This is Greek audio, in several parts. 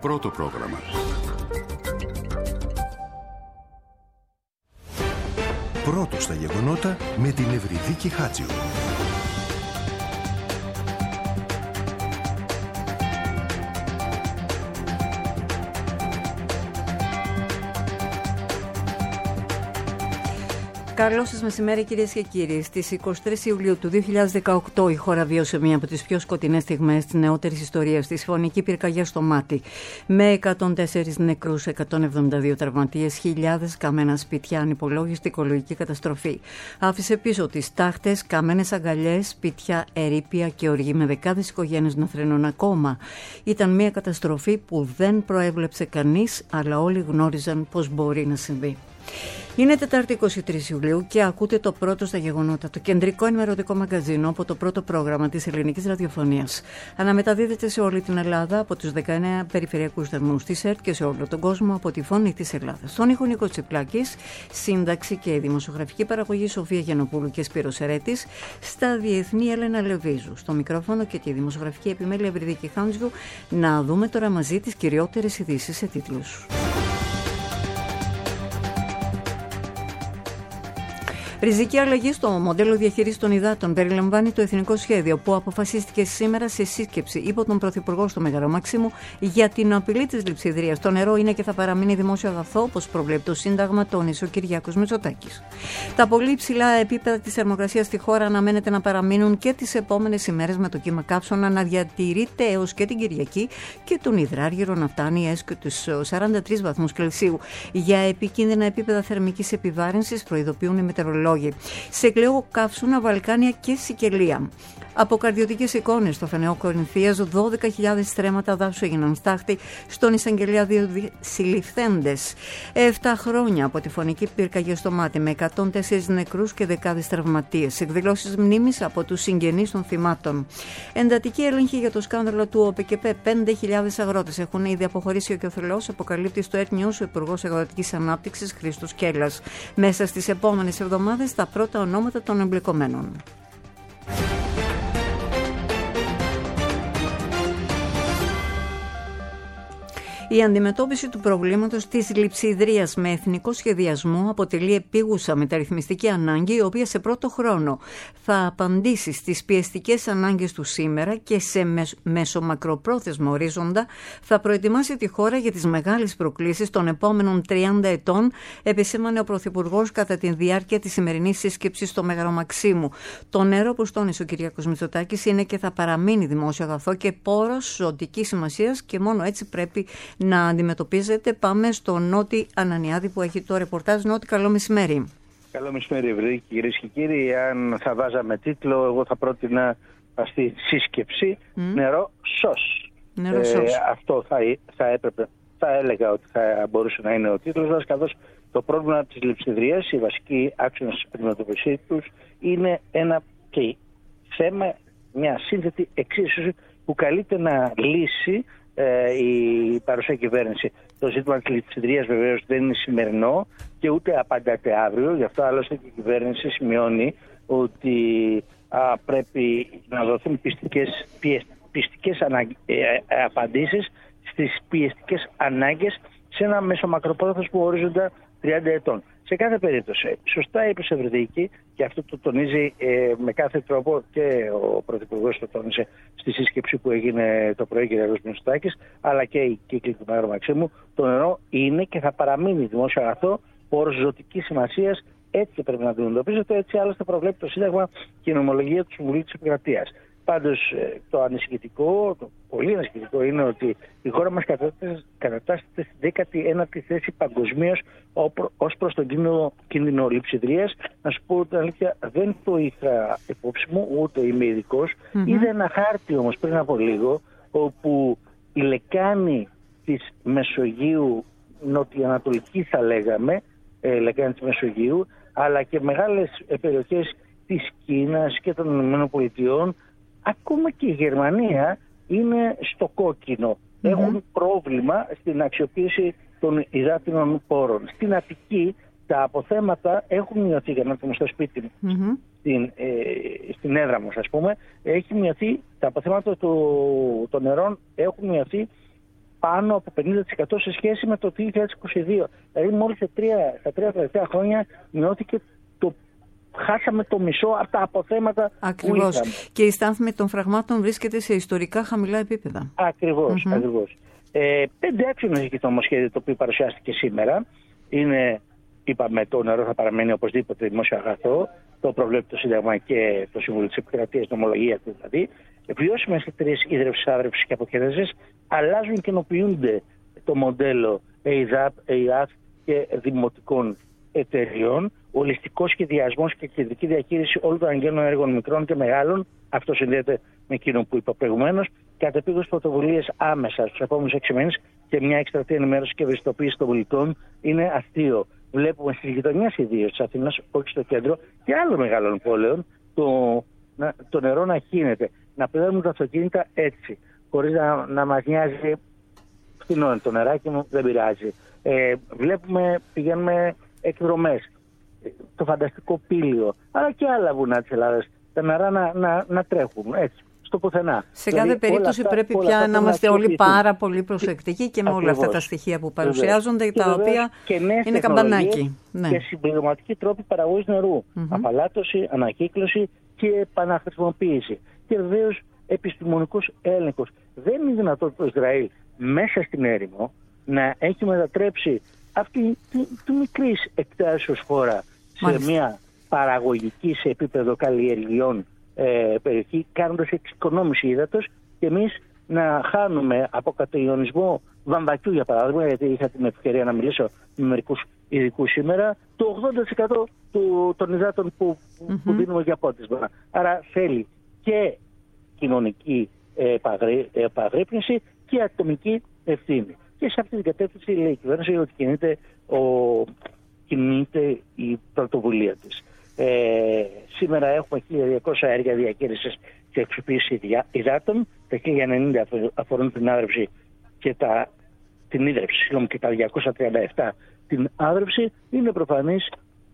Πρώτο πρόγραμμα. Πρώτο στα γεγονότα με την Ευρυδίκη Χάτζιου. Καλό σας μεσημέρι, κυρίες και κύριοι. Στις 23 Ιουλίου του 2018 η χώρα βίωσε μία από τις πιο σκοτεινές στιγμές της νεότερης ιστορίας της, φωνική πυρκαγιά στο Μάτι. Με 104 νεκρούς, 172 τραυματίες, χιλιάδες καμένα σπίτια, ανυπολόγιστη οικολογική καταστροφή. Άφησε πίσω τις τάχτες, καμένες αγκαλιές, σπίτια, ερείπια και οργή με δεκάδες οικογένειες να θρηνούν ακόμα. Ήταν μία καταστροφή που δεν προέβλεψε κανείς, αλλά όλοι γνώριζαν πως μπορεί να συμβεί. Είναι Τετάρτη 23 Ιουλίου και ακούτε το πρώτο στα γεγονότα, το κεντρικό ενημερωτικό μαγκαζίνο από το πρώτο πρόγραμμα της ελληνικής ραδιοφωνίας. Αναμεταδίδεται σε όλη την Ελλάδα από τους 19 περιφερειακούς σταθμούς της ΕΡΤ και σε όλο τον κόσμο από τη Φωνή της Ελλάδας. Στον ήχο Νίκο Τσιπλάκης, σύνταξη και δημοσιογραφική παραγωγή Σοφία Γιαννοπούλου και Σπύρος Ερέτης, στα διεθνή Έλενα Λεβίζου, στο μικρόφωνο και τη δημοσιογραφική επιμέλεια Ευρυδίκη Χάντζιου. Να δούμε τώρα μαζί τις κυριότερες ειδήσεις σε τίτλους. Ριζική αλλαγή στο μοντέλο διαχείρισης των υδάτων περιλαμβάνει το εθνικό σχέδιο που αποφασίστηκε σήμερα σε σύσκεψη υπό τον Πρωθυπουργό στο Μέγαρο Μαξίμου για την απειλή της λειψιδρίας. Το νερό είναι και θα παραμείνει δημόσιο αγαθό, όπως προβλέπει το Σύνταγμα, τόνισε ο Κυριάκος Μητσοτάκης. Τα πολύ υψηλά επίπεδα της θερμοκρασίας στη χώρα αναμένεται να παραμείνουν και τις επόμενες ημέρες, με το κύμα καύσωνα να διατηρείται έως και την Κυριακή και τον υδράργυρο να φτάνει έως και τους 43 βαθμούς Κελσίου. Για επικίνδυνα επίπεδα θερμικής επιβάρυνσης προειδοποιούν οι μετεωρολόγοι. Σε κλαιό καύσωνα, Βαλκάνια και Σικελία. Αποκαρδιωτικές εικόνες στο Φενεό Κορινθίας, 12.000 στρέμματα δάσους έγιναν στάχτη, στον Εισαγγελέα 2 συλληφθέντες. 7 χρόνια από τη φωνική πυρκαγιά στο Μάτι, με 104 νεκρούς και δεκάδες τραυματίες. Εκδηλώσεις μνήμης από τους συγγενείς των θυμάτων. Εντατική έλεγχη για το σκάνδαλο του ΟΠΕΚΕΠΕ. 5.000 αγρότες έχουν ήδη αποχωρήσει ο Κιοθελός, αποκαλύπτει στο Air News ο Υπουργός Αγροτικής Ανάπτυξης Χρήστος Κέλλας. Μέσα στις επόμενες εβδομάδες τα πρώτα ονόματα των εμπλεκομένων. Η αντιμετώπιση του προβλήματος της λειψιδρίας με εθνικό σχεδιασμό αποτελεί επίγουσα μεταρρυθμιστική ανάγκη, η οποία σε πρώτο χρόνο θα απαντήσει στις πιεστικές ανάγκες του σήμερα και σε μεσομακροπρόθεσμο ορίζοντα θα προετοιμάσει τη χώρα για τις μεγάλες προκλήσεις των επόμενων 30 ετών, επισήμανε ο Πρωθυπουργός κατά τη διάρκεια της σημερινής σύσκεψης στο Μέγαρο Μαξίμου. Το νερό, όπως τόνισε ο Κυριάκος Μητσοτάκης, είναι και θα παραμείνει δημόσιο αγαθό και πόρος ζωτικής σημασίας και μόνο έτσι πρέπει να αντιμετωπίζετε. Πάμε στο Νότι Ανανιάδη που έχει το ρεπορτάζ. Νότι, καλό μεσημέρι. Καλό μεσημέρι, Ευρυδίκη, κυρίες και κύριοι. Αν θα βάζαμε τίτλο, εγώ θα πρότεινα στη σύσκεψη νερό σως. Αυτό θα έπρεπε, θα έλεγα ότι θα μπορούσε να είναι ο τίτλος μας, καθώς το πρόβλημα της λειψιδρίας, οι βασικοί άξονες αντιμετωπισής τους, είναι ένα και θέμα, μια σύνθετη εξίσωση που καλείται να λύσει η παρουσία κυβέρνηση. Το ζήτημα της λειψιδρίας βεβαίως δεν είναι σημερινό και ούτε απαντάται αύριο. Γι' αυτό άλλωστε και η κυβέρνηση σημειώνει ότι πρέπει να δοθούν πιστικές απαντήσεις στις πιεστικές ανάγκες σε ένα μεσομακροπρόθεσμο ορίζοντα 30 ετών. Σε κάθε περίπτωση, σωστά είπε η Ευρυδίκη, και αυτό το τονίζει με κάθε τρόπο και ο Πρωθυπουργός το τόνισε στη σύσκεψη που έγινε το πρωί, κ. Μητσοτάκης, αλλά και η κύκλη του Μέγαρου Μαξίμου, το νερό είναι και θα παραμείνει δημόσιο αγαθό, όρος ζωτικής σημασίας. Έτσι πρέπει να αντιμετωπίζεται, έτσι άλλωστε προβλέπει το Σύνταγμα και η νομολογία του Συμβουλίου της Επικρατείας. Πάντως το ανησυχητικό, το πολύ ανησυχητικό είναι ότι η χώρα μας κατατάσσεται στη 19η θέση παγκοσμίως ως προς τον κίνδυνο λειψιδρίας. Να σου πω την αλήθεια, δεν το είχα υπόψη μου, ούτε είμαι ειδικός. Είδα ένα χάρτη όμως πριν από λίγο, όπου η λεκάνη της Μεσογείου, νοτιοανατολική θα λέγαμε, λεκάνη της Μεσογείου, αλλά και μεγάλες περιοχές της Κίνας και των ΗΠΑ, ακόμα και η Γερμανία είναι στο κόκκινο. Έχουν πρόβλημα στην αξιοποίηση των υδάτινων πόρων. Στην Αττική τα αποθέματα έχουν μειωθεί, για να έρθουμε στο σπίτι μου, στην έδρα μας ας πούμε, έχει μειωθεί, τα αποθέματα των νερών έχουν μειωθεί πάνω από 50% σε σχέση με το 2022. Δηλαδή μόλις στα 3 τελευταία χρόνια μειώθηκε χάσαμε το μισό από τα αποθέματα που είχαμε. Και η στάθμη των φραγμάτων βρίσκεται σε ιστορικά χαμηλά επίπεδα. Ακριβώς. 5 άξονες έχει το νομοσχέδιο το οποίο παρουσιάστηκε σήμερα. Είναι, είπαμε, το νερό θα παραμένει οπωσδήποτε δημόσιο αγαθό. Το προβλέπει το Σύνταγμα και το Συμβούλιο της Επικρατείας, νομολογία του δηλαδή. Βιώσιμες εταιρείες ίδρυυσης, άδρευσης και αποχαιρέτησης αλλάζουν και ενοποιούνται το μοντέλο ΕΙΔΑΠ, ΕΙΑΘ και δημοτικών εταιριών. Ολιστικός σχεδιασμός και κεντρική διαχείριση όλων των αναγκαίων έργων μικρών και μεγάλων. Αυτό συνδέεται με εκείνο που είπα προηγουμένως. Κατεπήγως πρωτοβουλίες άμεσα στους επόμενους 6 μήνες και μια εκστρατεία ενημέρωση και ευαισθητοποίηση των πολιτών. Είναι αστείο. Βλέπουμε στις γειτονιές ιδίως της Αθήνας, όχι στο κέντρο και άλλων μεγάλων πόλεων, το νερό να χύνεται. Να πηγαίνουν τα αυτοκίνητα έτσι, χωρίς να μας νοιάζει φθηνό είναι το νεράκι μου, δεν πειράζει. Πηγαίνουμε εκδρομές, το φανταστικό Πήλιο, αλλά και άλλα βουνά της Ελλάδας, τα νερά να τρέχουν έτσι, στο πουθενά. Σε κάθε περίπτωση πρέπει πια να είμαστε όλοι πάρα πολύ προσεκτικοί και με όλα αυτά τα στοιχεία που παρουσιάζονται, τα οποία είναι καμπανάκι. Και συμπληρωματικοί τρόποι παραγωγής νερού. Απαλάτωση, ανακύκλωση και επαναχρησιμοποίηση. Και βεβαίως επιστημονικός έλεγχος. Δεν είναι δυνατόν το Ισραήλ μέσα στην έρημο να έχει μετατρέψει αυτή τη μικρή εκτάσεως χώρα σε μια παραγωγική σε επίπεδο καλλιεργειών περιοχή, κάνοντας εξοικονόμηση ύδατος και εμείς να χάνουμε από κατεϊονισμό βαμβακιού, για παράδειγμα, γιατί είχα την ευκαιρία να μιλήσω με μερικούς ειδικούς σήμερα, το 80% των υδάτων που δίνουμε για πότισμα. Άρα θέλει και κοινωνική επαγρύπνηση και ατομική ευθύνη. Και σε αυτή την κατεύθυνση λέει η κυβέρνηση ότι κινείται η πρωτοβουλία της. Σήμερα έχουμε 1.200 έργα διαχείρισης και αξιοποίησης υδάτων. Τα 1.090 αφορούν την άδρευση και την ίδρυυση, και τα 237 την άδρευση. Είναι προφανής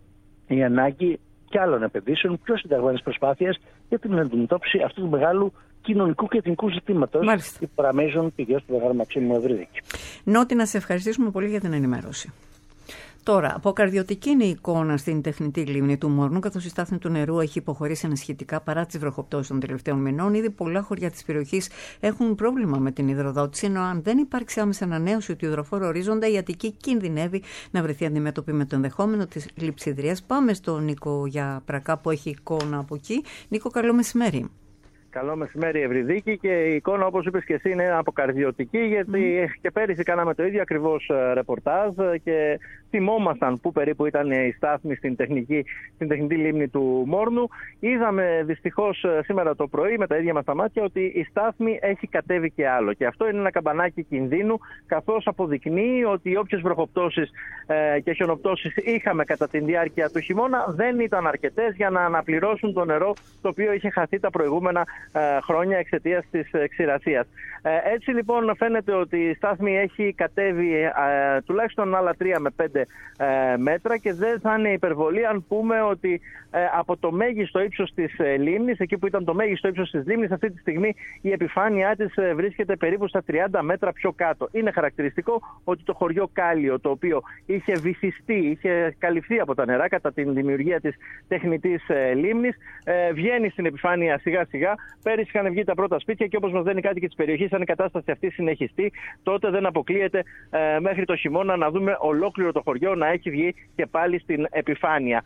η ανάγκη και άλλων επενδύσεων, πιο συνταγμένης προσπάθειας για την αντιμετώπιση αυτού του μεγάλου κοινωνικού και εθνικού ζητήματος που παραμέζουν πηγές του Μεγάλου Μαξίμου Ευρύδικη. Νότι, να σε ευχαριστήσουμε πολύ για την ενημέρωση. Τώρα, αποκαρδιωτική είναι η εικόνα στην τεχνητή λίμνη του Μόρνου, καθώς η στάθμη του νερού έχει υποχωρήσει ανασχετικά παρά τις βροχοπτώσεις των τελευταίων μηνών. Ήδη πολλά χωριά της περιοχής έχουν πρόβλημα με την υδροδότηση, ενώ αν δεν υπάρξει άμεσα ανανέωση του υδροφόρου ορίζοντα, η Αττική κινδυνεύει να βρεθεί αντιμέτωπη με το ενδεχόμενο της λειψιδρίας. Πάμε στον Νίκο Γιαπρακά που έχει εικόνα από εκεί. Νίκο, καλό μεσημέρι. Καλό μεσημέρι, Ευρυδίκη, και η εικόνα, όπως είπες και εσύ, είναι αποκαρδιωτική, γιατί και πέρυσι κάναμε το ίδιο ακριβώς ρεπορτάζ και θυμόμασταν πού περίπου ήταν η στάθμη στην τεχνητή λίμνη του Μόρνου. Είδαμε δυστυχώς σήμερα το πρωί με τα ίδια μας τα μάτια ότι η στάθμη έχει κατέβει και άλλο. Και αυτό είναι ένα καμπανάκι κινδύνου, καθώς αποδεικνύει ότι όποιες βροχοπτώσεις και χιονοπτώσεις είχαμε κατά τη διάρκεια του χειμώνα δεν ήταν αρκετές για να αναπληρώσουν το νερό το οποίο είχε χαθεί τα προηγούμενα χρόνια εξαιτίας της ξηρασίας. Έτσι λοιπόν φαίνεται ότι η στάθμη έχει κατέβει τουλάχιστον άλλα 3 με 5 μέτρα και δεν θα είναι υπερβολή αν πούμε ότι από το μέγιστο ύψος της λίμνης, εκεί που ήταν το μέγιστο ύψος της λίμνης, αυτή τη στιγμή η επιφάνειά της βρίσκεται περίπου στα 30 μέτρα πιο κάτω. Είναι χαρακτηριστικό ότι το χωριό Κάλιο, το οποίο είχε βυθιστεί, είχε καλυφθεί από τα νερά κατά την δημιουργία της τεχνητής λίμνης, βγαίνει στην επιφάνεια σιγά σιγά. Πέρυσι είχαν βγει τα πρώτα σπίτια και όπως μας λένε οι κάτοικοι της περιοχής, αν η κατάσταση αυτή συνεχιστεί, τότε δεν αποκλείεται μέχρι το χειμώνα να δούμε ολόκληρο το χωριό να έχει βγει και πάλι στην επιφάνεια.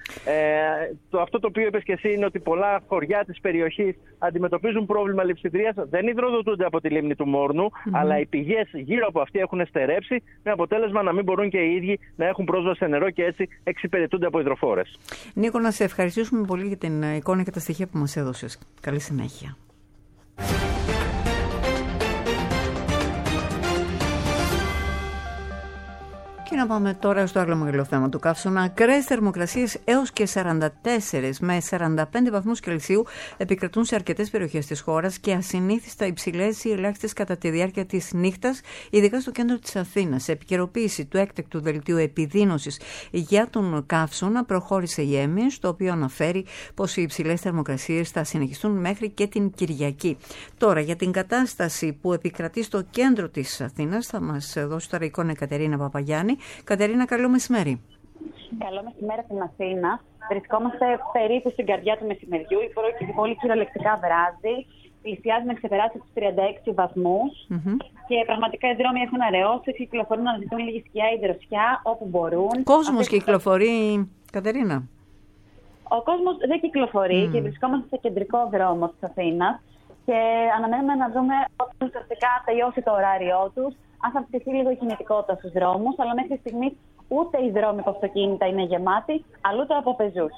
Αυτό το οποίο είπες και εσύ είναι ότι πολλά χωριά της περιοχής αντιμετωπίζουν πρόβλημα λειψιδρίας, δεν υδροδοτούνται από τη λίμνη του Μόρνου, αλλά οι πηγές γύρω από αυτή έχουν στερέψει, με αποτέλεσμα να μην μπορούν και οι ίδιοι να έχουν πρόσβαση σε νερό και έτσι εξυπηρετούνται από υδροφόρες. Νίκο, να σε ευχαριστήσουμε πολύ για την εικόνα και τα στοιχεία που μας έδωσες. Καλή συνέχεια. Και να πάμε τώρα στο άλλο μεγάλο θέμα του καύσωνα. Ακραίες θερμοκρασίες έως και 44 με 45 βαθμούς Κελσίου επικρατούν σε αρκετές περιοχές της χώρας και ασυνήθιστα υψηλές ή ελάχιστες κατά τη διάρκεια της νύχτας, ειδικά στο κέντρο της Αθήνας. Σε επικαιροποίηση του έκτακτου δελτίου επιδείνωσης για τον καύσωνα προχώρησε η ΕΜΕΣ, το οποίο αναφέρει πως οι υψηλές θερμοκρασίες θα συνεχιστούν μέχρι και την Κυριακή. Τώρα, για την κατάσταση που επικρατεί στο κέντρο της Αθήνας, θα μας δώσει τώρα εικόνα η Κατερίνα Παπαγιάννη. Κατερίνα, καλό μεσημέρι. Καλό μεσημέρι στην Αθήνα. Βρισκόμαστε περίπου στην καρδιά του μεσημεριού. Η πόλη κυριολεκτικά βράζει. Πλησιάζει να ξεπεράσει τους 36 βαθμούς. Και πραγματικά οι δρόμοι έχουν αραιώσει. Κυκλοφορούν να ζητούν λίγη σκιά ή δροσιά όπου μπορούν. Κόσμος κυκλοφορεί, Κατερίνα. Ο κόσμος δεν κυκλοφορεί και βρισκόμαστε σε κεντρικό δρόμο της Αθήνας. Και αναμένουμε να δούμε όταν ουσιαστικά τελειώσει το ωράριό τους, αν θα αυξηθεί λίγο η κινητικότητα στους δρόμους, αλλά μέχρι στιγμής ούτε οι δρόμοι από αυτοκίνητα είναι γεμάτοι, αλλά ούτε από πεζούς.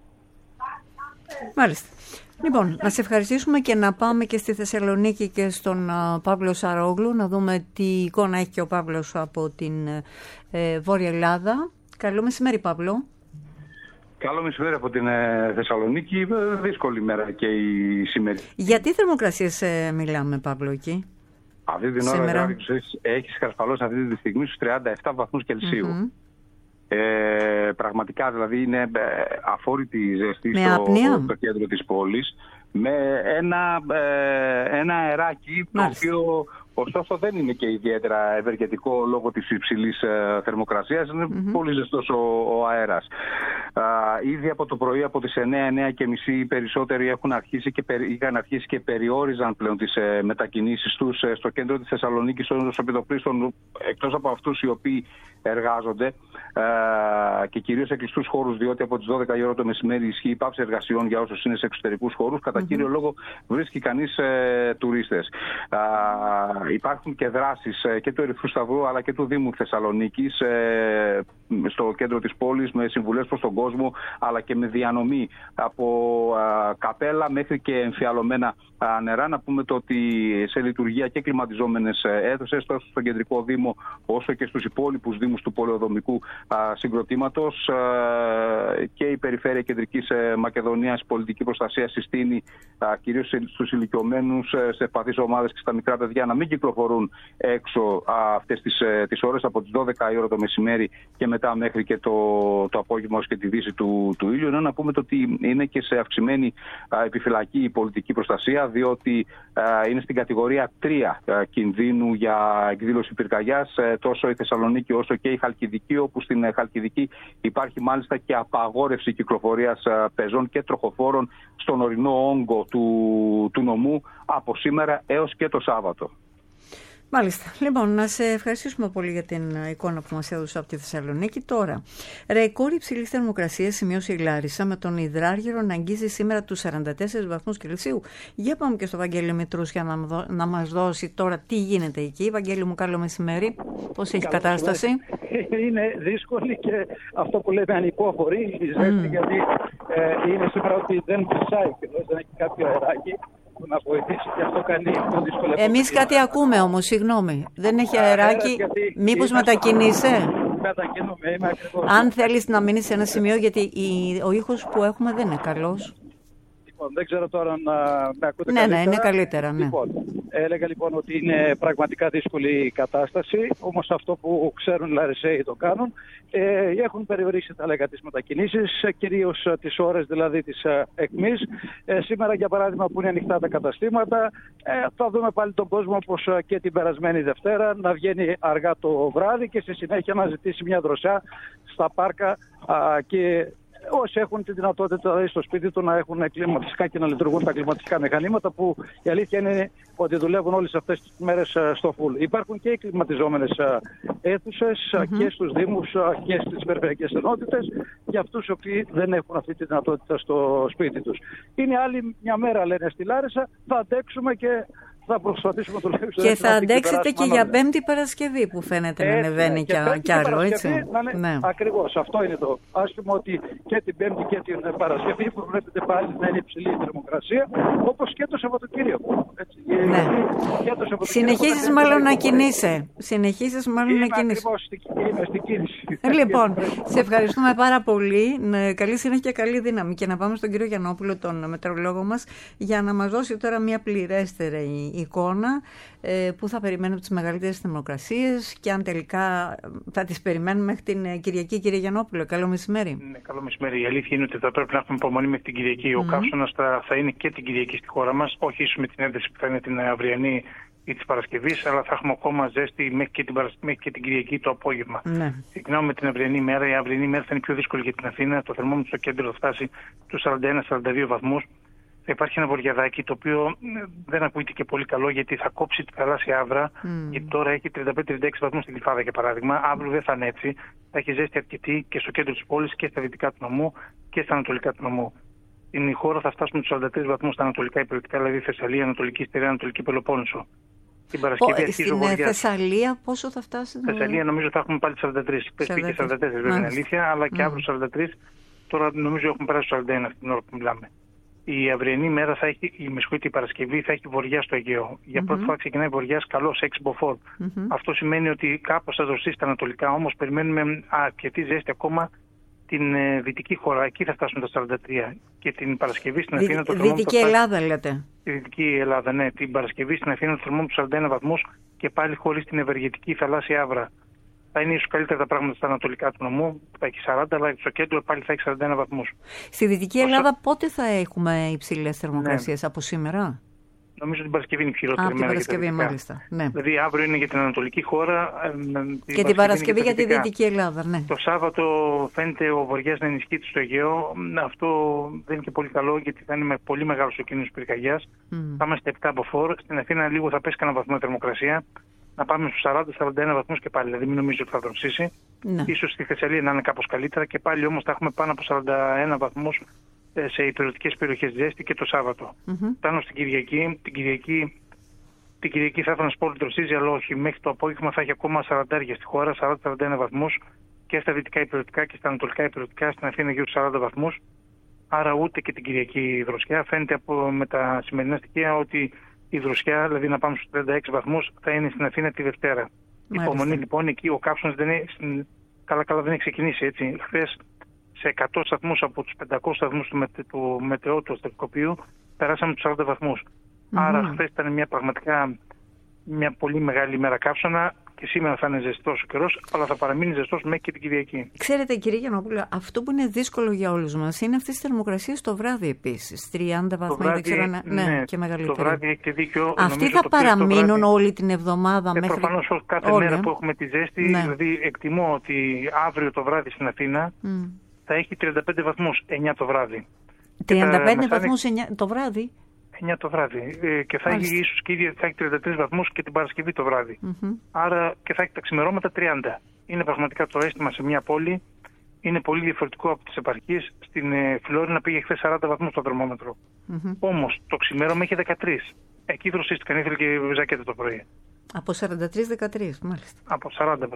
Μάλιστα. Λοιπόν, να σε ευχαριστήσουμε και να πάμε και στη Θεσσαλονίκη και στον Παύλο Σαρόγλου, να δούμε τι εικόνα έχει και ο Παύλος από την Βόρεια Ελλάδα. Καλό μεσημέρι, Παύλο. Καλό μεσημέρι από την Θεσσαλονίκη. Δύσκολη μέρα και η σημερινή. Γιατί θερμοκρασίες μιλάμε, Παύλο, εκεί? Αυτή την ώρα έχει σκαρφαλώσει αυτή τη στιγμή στους 37 βαθμούς Κελσίου. Πραγματικά δηλαδή είναι αφόρητη ζεστή στο κέντρο της πόλης, με ένα αεράκι το οποίο ωστόσο δεν είναι και ιδιαίτερα ευεργετικό λόγω της υψηλής θερμοκρασίας. Είναι πολύ ζεστός ο αέρας. Ήδη από το πρωί, από τις 9-9:30 οι περισσότεροι είχαν αρχίσει και περιόριζαν πλέον τις μετακινήσεις τους στο κέντρο της Θεσσαλονίκης, στους επιτοπλίστων, εκτός από αυτούς οι οποίοι εργάζονται και κυρίως σε κλειστούς χώρους, διότι από τις 12 η ώρα το μεσημέρι ισχύει η πάυση εργασιών για όσους είναι σε εξωτερικούς χώρους. Κατά κύριο λόγο βρίσκει κανείς τουρίστες. Υπάρχουν και δράσεις και του Ερυθρού Σταυρού αλλά και του Δήμου Θεσσαλονίκης στο κέντρο της πόλης, με συμβουλές προς τον κόσμο, αλλά και με διανομή από καπέλα μέχρι και εμφιαλωμένα νερά. Να πούμε το ότι σε λειτουργία και κλιματιζόμενες αίθουσες τόσο στον κεντρικό Δήμο όσο και στους υπόλοιπους Δήμους του πολεοδομικού συγκροτήματος, και η Περιφέρεια Κεντρικής Μακεδονίας πολιτική προστασία συστήνει κυρίως στους ηλικιωμένους, σε ευπαθείς ομάδες και στα μικρά παιδιά να μην κυκλοφορούν έξω αυτές τις ώρες από τις 12 η ώρα το μεσημέρι και μετά μέχρι και το απόγευμα ως και τη δύση του ήλιου. Ενώ να πούμε το ότι είναι και σε αυξημένη επιφυλακή η πολιτική προστασία, διότι είναι στην κατηγορία 3 κινδύνου για εκδήλωση πυρκαγιάς τόσο η Θεσσαλονίκη όσο και η Χαλκιδική, όπου στην Χαλκιδική υπάρχει μάλιστα και απαγόρευση κυκλοφορίας πεζών και τροχοφόρων στον ορεινό όγκο του νομού από σήμερα έως και το Σάββατο. Μάλιστα. Λοιπόν, να σε ευχαριστήσουμε πολύ για την εικόνα που μας έδωσε από τη Θεσσαλονίκη. Τώρα, ρεκόρ υψηλής θερμοκρασίας σημείωσε η Λάρισα, με τον Ιδράργυρο να αγγίζει σήμερα τους 44 βαθμούς Κελσίου. Για πάμε και στο Βαγγέλη Μητρούσια να μας δώσει τώρα τι γίνεται εκεί. Βαγγέλη μου, καλό μεσημέρι. Πώς έχει κατάσταση? Είναι δύσκολη και αυτό που λέμε ανυπόφορη η ζέστη, γιατί είναι σήμερα ότι δεν φυσάει και δεν έχει κάποιο αεράκι να βοηθήσει, και αυτό κάνει το δύσκολο. Εμείς κάτι ακούμε όμως, συγγνώμη. Δεν έχει αεράκι. Μήπως μετακινείσαι? Μετακινούμε, είμαι ακριβώς. Αν θέλεις να μείνεις σε ένα σημείο, γιατί ο ήχος που έχουμε δεν είναι καλός. Λοιπόν, δεν ξέρω τώρα αν με ακούτε καλύτερα. Ναι, είναι καλύτερα, ναι. Λοιπόν, έλεγα λοιπόν ότι είναι πραγματικά δύσκολη η κατάσταση, όμως αυτό που ξέρουν οι Λαρισαίοι το κάνουν. Έχουν περιορίσει, θα λέγα, τις μετακινήσεις, κυρίως τις ώρες δηλαδή της εκμής. Σήμερα, για παράδειγμα, που είναι ανοιχτά τα καταστήματα, θα δούμε πάλι τον κόσμο, όπως και την περασμένη Δευτέρα, να βγαίνει αργά το βράδυ και στη συνέχεια να ζητήσει μια δροσιά στα πάρκα και όσοι έχουν τη δυνατότητα δηλαδή, στο σπίτι του να έχουν κλιματιστικά και να λειτουργούν τα κλιματιστικά μηχανήματα, που η αλήθεια είναι ότι δουλεύουν όλες αυτές τις μέρες στο φουλ. Υπάρχουν και οι κλιματιζόμενες αίθουσες και στους Δήμους και στις περιφερειακές ενότητες για αυτούς οι οποίοι δεν έχουν αυτή τη δυνατότητα στο σπίτι τους. Είναι άλλη μια μέρα, λένε στη Λάρισα, θα αντέξουμε και θα προσπαθήσουμε τουλάχιστον. Και θα αντέξετε και για Πέμπτη Παρασκευή που φαίνεται να ανεβαίνει κι άλλο, έτσι. Ναι. Ακριβώς, αυτό είναι το άσχημο, ότι και την Πέμπτη και την Παρασκευή προβλέπεται πάλι να είναι υψηλή η θερμοκρασία, όπως και το Σαββατοκύριακο. Ναι. Συνεχίζεις μάλλον να κινείσαι. Ακριβώς, είμαι στην κίνηση. Λοιπόν, σε ευχαριστούμε πάρα πολύ. Καλή συνέχεια και καλή δύναμη. Και να πάμε στον κύριο Γιαννόπουλο, τον μετεωρολόγο μας, για να μας δώσει τώρα μια πληρέστερη εικόνα που θα περιμένουμε από τις μεγαλύτερες θερμοκρασίες και αν τελικά θα τις περιμένουμε μέχρι την Κυριακή. Κύριε Γιαννόπουλο, καλό μεσημέρι. Ναι, καλό μεσημέρι. Η αλήθεια είναι ότι θα πρέπει να έχουμε υπομονή μέχρι την Κυριακή. Ο καύσωνας θα είναι και την Κυριακή στη χώρα μας, όχι ίσως με την ένταση που θα είναι την αυριανή ή της Παρασκευής, αλλά θα έχουμε ακόμα ζέστη μέχρι και την Κυριακή το απόγευμα. Ναι. Ξεκινάμε με την αυριανή ημέρα. Η αυριανή ημέρα θα είναι πιο δύσκολη για την Αθήνα. Το θερμόμετρο στο κέντρο θα φτάσει τους 41-42 βαθμούς. Θα υπάρχει ένα βοριαδάκι το οποίο δεν ακούγεται και πολύ καλό, γιατί θα κόψει τη θαλάσσια άβρα. Γιατί τώρα έχει 35-36 βαθμούς στην Γλυφάδα, για παράδειγμα. Αύριο δεν θα είναι έτσι. Θα έχει ζέστη αρκετή και στο κέντρο της πόλης και στα δυτικά του νομού και στα ανατολικά του νομού. Στην χώρα θα φτάσουμε τους 43 βαθμούς στα ανατολικά υπηρετικά, δηλαδή Θεσσαλία, Ανατολική Στερεά, Ανατολική Πελοπόννησο. Την Παρασκευή αρχίζει ο βοριάς. Στην Θεσσαλία πόσο θα φτάσει? Στην Θεσσαλία νομίζω θα έχουμε πάλι 43. Πες και 44 βέβαια είναι αλήθεια, αλλά και αύριο 43. Τώρα νομίζω έχουμε περάσει 41 την ώρα που μιλάμε. Η αυριανή μέρα θα έχει, η Παρασκευή θα έχει βορειά στο Αιγαίο. Για πρώτη φορά ξεκινάει βοριάς καλός 6 μποφόρ. Αυτό σημαίνει ότι κάπως θα δροσίσει στα ανατολικά, όμως περιμένουμε αρκετή ζέστη ακόμα την δυτική χώρα. Εκεί θα φτάσουμε τα 43. Και την Παρασκευή στην Αθήνα το θερμόμετρο. Δυτική Ελλάδα λέτε. Τη Δυτική Ελλάδα, ναι. Την Παρασκευή στην Αθήνα το θερμόμετρο 41 βαθμούς και πάλι χωρίς την ευεργετική θαλάσσια άβρα. Θα είναι ίσως καλύτερα τα πράγματα στα ανατολικά του νομού, θα έχει 40, αλλά στο κέντρο πάλι θα έχει 41 βαθμούς. Στη Δυτική Ελλάδα πότε θα έχουμε υψηλές θερμοκρασίες, από σήμερα? Νομίζω την Παρασκευή είναι η χειρότερη μέρα. Την Παρασκευή, μάλιστα. Ναι. Δηλαδή αύριο είναι για την ανατολική χώρα. Και την Παρασκευή για τη Δυτική Ελλάδα, ναι. Το Σάββατο φαίνεται ο βοριάς να ενισχύεται στο Αιγαίο. Αυτό δεν είναι και πολύ καλό, γιατί θα είναι με πολύ μεγάλος ο κίνδυνος πυρκαγιάς. Θα είμαστε 7 από 4. Στην Αθήνα λίγο θα πέσει κανένα βαθμό θερμοκρασία. Να πάμε στους 40-41 βαθμούς και πάλι. Δηλαδή μην νομίζω ότι θα δροσίσει. Ναι. Ίσως στη Θεσσαλία να είναι κάπως καλύτερα και πάλι όμως θα έχουμε πάνω από 41 βαθμούς σε υπηρετικές περιοχές ζέστη και το Σάββατο. Πάνω στην Κυριακή. Την Κυριακή θα ήθελα να σου πω ότι δροσίζει, αλλά όχι. Μέχρι το απόγευμα θα έχει ακόμα 40 στη χώρα, 40-41 βαθμούς και στα δυτικά υπηρετικά και στα ανατολικά υπηρετικά. Στην Αθήνα γύρω στους 40 βαθμούς. Άρα ούτε και την Κυριακή δροσιά. Φαίνεται με τα σημερινά στοιχεία ότι η δροσιά, δηλαδή να πάμε στους 36 βαθμούς, θα είναι στην Αθήνα τη Δευτέρα. Υπομονή λοιπόν, εκεί ο καύσωνας καλά δεν έχει ξεκινήσει έτσι. Χθες σε 100 σταθμούς από τους 500 σταθμούς του μετεώ του αστροπικοπείου περάσαμε τους 40 βαθμούς. Άρα χθες ήταν πραγματικά μια πολύ μεγάλη ημέρα καύσωνα και σήμερα θα είναι ζεστός ο καιρός, αλλά θα παραμείνει ζεστός μέχρι και την Κυριακή. Ξέρετε κύριε Γιαννόπουλο, αυτό που είναι δύσκολο για όλους μας είναι αυτές τις θερμοκρασίες το βράδυ επίσης. 30 βαθμοί, δεν ξέρω αν ναι, και μεγαλύτερα. Το βράδυ έχετε δίκιο. Αυτοί θα παραμείνουν όλη την εβδομάδα μέχρι. Προφανώς κάθε μέρα που έχουμε τη ζέστη, δηλαδή εκτιμώ ότι αύριο το βράδυ στην Αθήνα θα έχει 35 βαθμούς 9 το βράδυ. 35 βαθμούς το βράδυ. 9 το βράδυ. Και θα έχει ίσως και ήδη θα έχει 33 βαθμούς και την Παρασκευή το βράδυ. Άρα και θα έχει τα ξημερώματα 30. Είναι πραγματικά το αίσθημα σε μια πόλη. Είναι πολύ διαφορετικό από τις επαρχίες. Στην Φλόρινα πήγε χθες 40 βαθμούς το θερμόμετρο. Όμως το ξημέρωμα είχε 13. Εκεί δροσίστηκαν, ήθελε και ζακέτα το πρωί. Από 43-13, μάλιστα. Από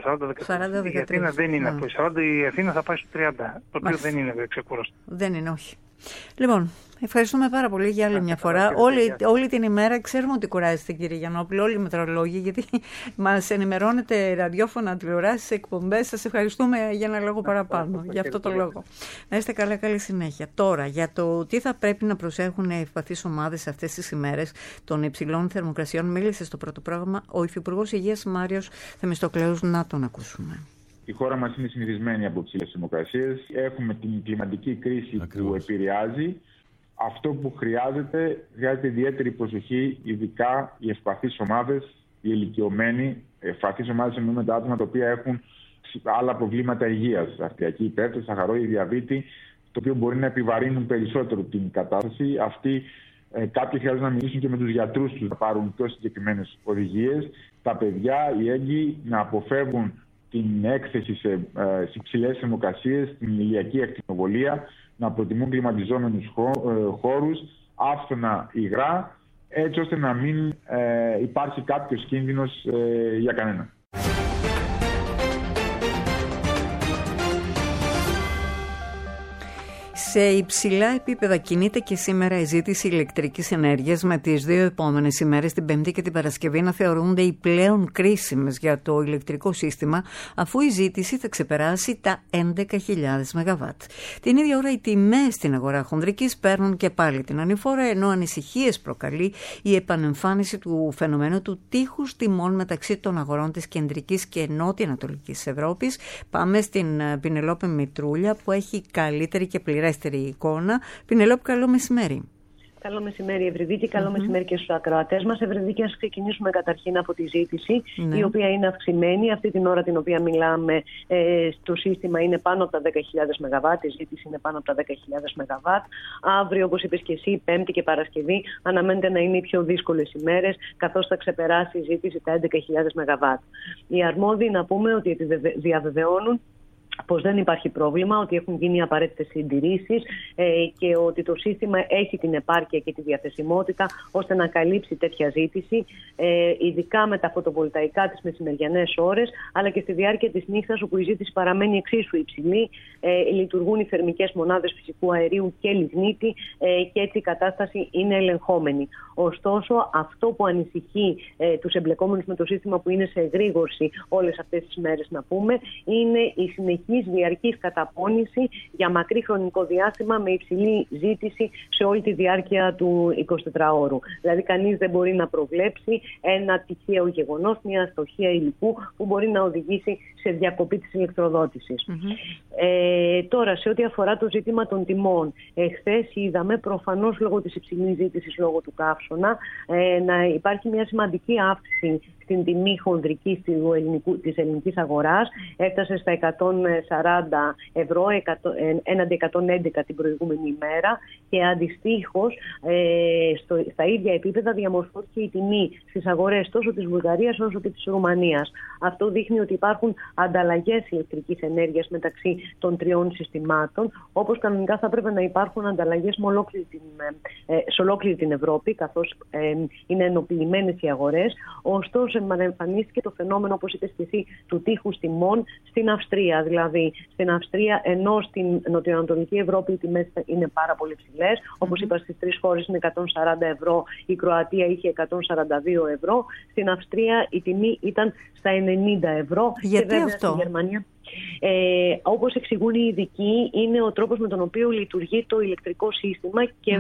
40-13. Η Αθήνα δεν είναι αυτό. Η Αθήνα θα πάει στο 30. Το οποίο δεν είναι ξεκούραστο. Δεν είναι, όχι. Λοιπόν, ευχαριστούμε πάρα πολύ για άλλη μια φορά. Όλη την ημέρα ξέρουμε ότι κουράζεστε, κύριε Γιαννόπουλο, όλοι οι μετεωρολόγοι, γιατί μας ενημερώνετε ραδιόφωνα, τηλεοράσεις, εκπομπές. Σας ευχαριστούμε για ένα λόγο παραπάνω, για αυτό το λόγο. Να είστε καλά, καλή συνέχεια. Τώρα, για το τι θα πρέπει να προσέχουν οι ευπαθείς ομάδες αυτές τις ημέρες των υψηλών θερμοκρασιών, μίλησε στο πρώτο πρόγραμμα ο Υφυπουργός Υγείας Μάριος Θεμιστοκλέους. Να τον ακούσουμε. Η χώρα μας είναι συνηθισμένη από ψηλές θερμοκρασίες. Έχουμε την κλιματική κρίση που επηρεάζει. Αυτό που χρειάζεται ιδιαίτερη προσοχή, ειδικά οι ευπαθείς ομάδες, οι ηλικιωμένοι. Ευπαθείς ομάδες εννοούμε τα άτομα τα οποία έχουν άλλα προβλήματα υγείας, αυτιακή υπέρταση, σαχαρόιδη, διαβήτη, το οποίο μπορεί να επιβαρύνουν περισσότερο την κατάσταση. Αυτοί κάποιοι χρειάζονται να μιλήσουν και με τους γιατρούς τους, να πάρουν πιο συγκεκριμένες οδηγίες. Τα παιδιά, οι έγκυοι, να αποφεύγουν την έκθεση σε υψηλές θερμοκρασίες, την ηλιακή ακτινοβολία, να προτιμούν κλιματιζόμενους χώρους, άφθονα υγρά, έτσι ώστε να μην υπάρχει κάποιος κίνδυνος για κανένα. Σε υψηλά επίπεδα κινείται και σήμερα η ζήτηση ηλεκτρικής ενέργειας, με τις δύο επόμενες ημέρες, την Πέμπτη και την Παρασκευή, να θεωρούνται οι πλέον κρίσιμες για το ηλεκτρικό σύστημα, αφού η ζήτηση θα ξεπεράσει τα 11.000 ΜΒ. Την ίδια ώρα οι τιμές στην αγορά χονδρικής παίρνουν και πάλι την ανηφόρα, ενώ ανησυχίες προκαλεί η επανεμφάνιση του φαινομένου του τείχους τιμών μεταξύ των αγορών της κεντρικής και νότιο-ανατολικής Ευρώπης. Πάμε στην Πινελόπη Μητρούλια, που έχει καλύτερη και πληρέστερη εικόνα. Πινελόπη, καλό μεσημέρι. Καλό μεσημέρι, Ευρυδίκη. Καλό μεσημέρι και στους ακροατές μας. Ευρυδίκη, ας ξεκινήσουμε καταρχήν από τη ζήτηση, η οποία είναι αυξημένη. Αυτή την ώρα την οποία μιλάμε, στο σύστημα είναι πάνω από τα 10.000 ΜΒ. Η ζήτηση είναι πάνω από τα 10.000 ΜΒ. Αύριο, όπως είπες και εσύ, Πέμπτη και Παρασκευή, αναμένεται να είναι οι πιο δύσκολες ημέρες, καθώς θα ξεπεράσει η ζήτηση τα 11.000 ΜΒ. Οι αρμόδιοι, να πούμε ότι διαβεβαιώνουν πως δεν υπάρχει πρόβλημα, ότι έχουν γίνει απαραίτητες συντηρήσεις και ότι το σύστημα έχει την επάρκεια και τη διαθεσιμότητα ώστε να καλύψει τέτοια ζήτηση, ειδικά με τα φωτοβολταϊκά τις μεσημεριανές ώρες, αλλά και στη διάρκεια της νύχτας, όπου η ζήτηση παραμένει εξίσου υψηλή. Λειτουργούν οι θερμικές μονάδες φυσικού αερίου και λιγνίτη και έτσι η κατάσταση είναι ελεγχόμενη. Ωστόσο, αυτό που ανησυχεί τους εμπλεκόμενους με το σύστημα, που είναι σε εγρήγορση όλες αυτές τις μέρες, να πούμε, είναι η συνεχής διαρκής καταπώνηση για μακρύ χρονικό διάστημα με υψηλή ζήτηση σε όλη τη διάρκεια του 24ωρου. Δηλαδή, κανείς δεν μπορεί να προβλέψει ένα τυχαίο γεγονός, μια αστοχία υλικού που μπορεί να οδηγήσει σε διακοπή της ηλεκτροδότησης. Τώρα, σε ό,τι αφορά το ζήτημα των τιμών, χθες είδαμε προφανώς λόγω της υψηλής ζήτησης, λόγω του καύσωνα, να υπάρχει μια σημαντική αύξηση στην τιμή χονδρική της ελληνικής αγοράς. Έφτασε στα 140 ευρώ έναντι 111 την προηγούμενη ημέρα και αντιστοίχως στα ίδια επίπεδα διαμορφώθηκε η τιμή στις αγορές τόσο της Βουλγαρίας όσο και της Ρουμανίας. Αυτό δείχνει ότι υπάρχουν ανταλλαγές ηλεκτρικής ενέργειας μεταξύ των τριών συστημάτων, όπως κανονικά θα πρέπει να υπάρχουν ανταλλαγές σε ολόκληρη την Ευρώπη, καθώς είναι ενοποιημένες οι αγορές. Ωστόσο, εμφανίστηκε το φαινόμενο, όπως είπες και εσύ, του τείχους τιμών στην Αυστρία. Δηλαδή, στην Αυστρία, ενώ στην νοτιοανατολική Ευρώπη οι τιμές είναι πάρα πολύ ψηλές, όπως είπα, στις τρεις χώρες είναι 140 ευρώ, η Κροατία είχε 142 ευρώ, στην Αυστρία η τιμή ήταν στα 90 ευρώ. Γιατί και βέβαια αυτό? στη Γερμανία, όπως εξηγούν οι ειδικοί, είναι ο τρόπος με τον οποίο λειτουργεί το ηλεκτρικό σύστημα και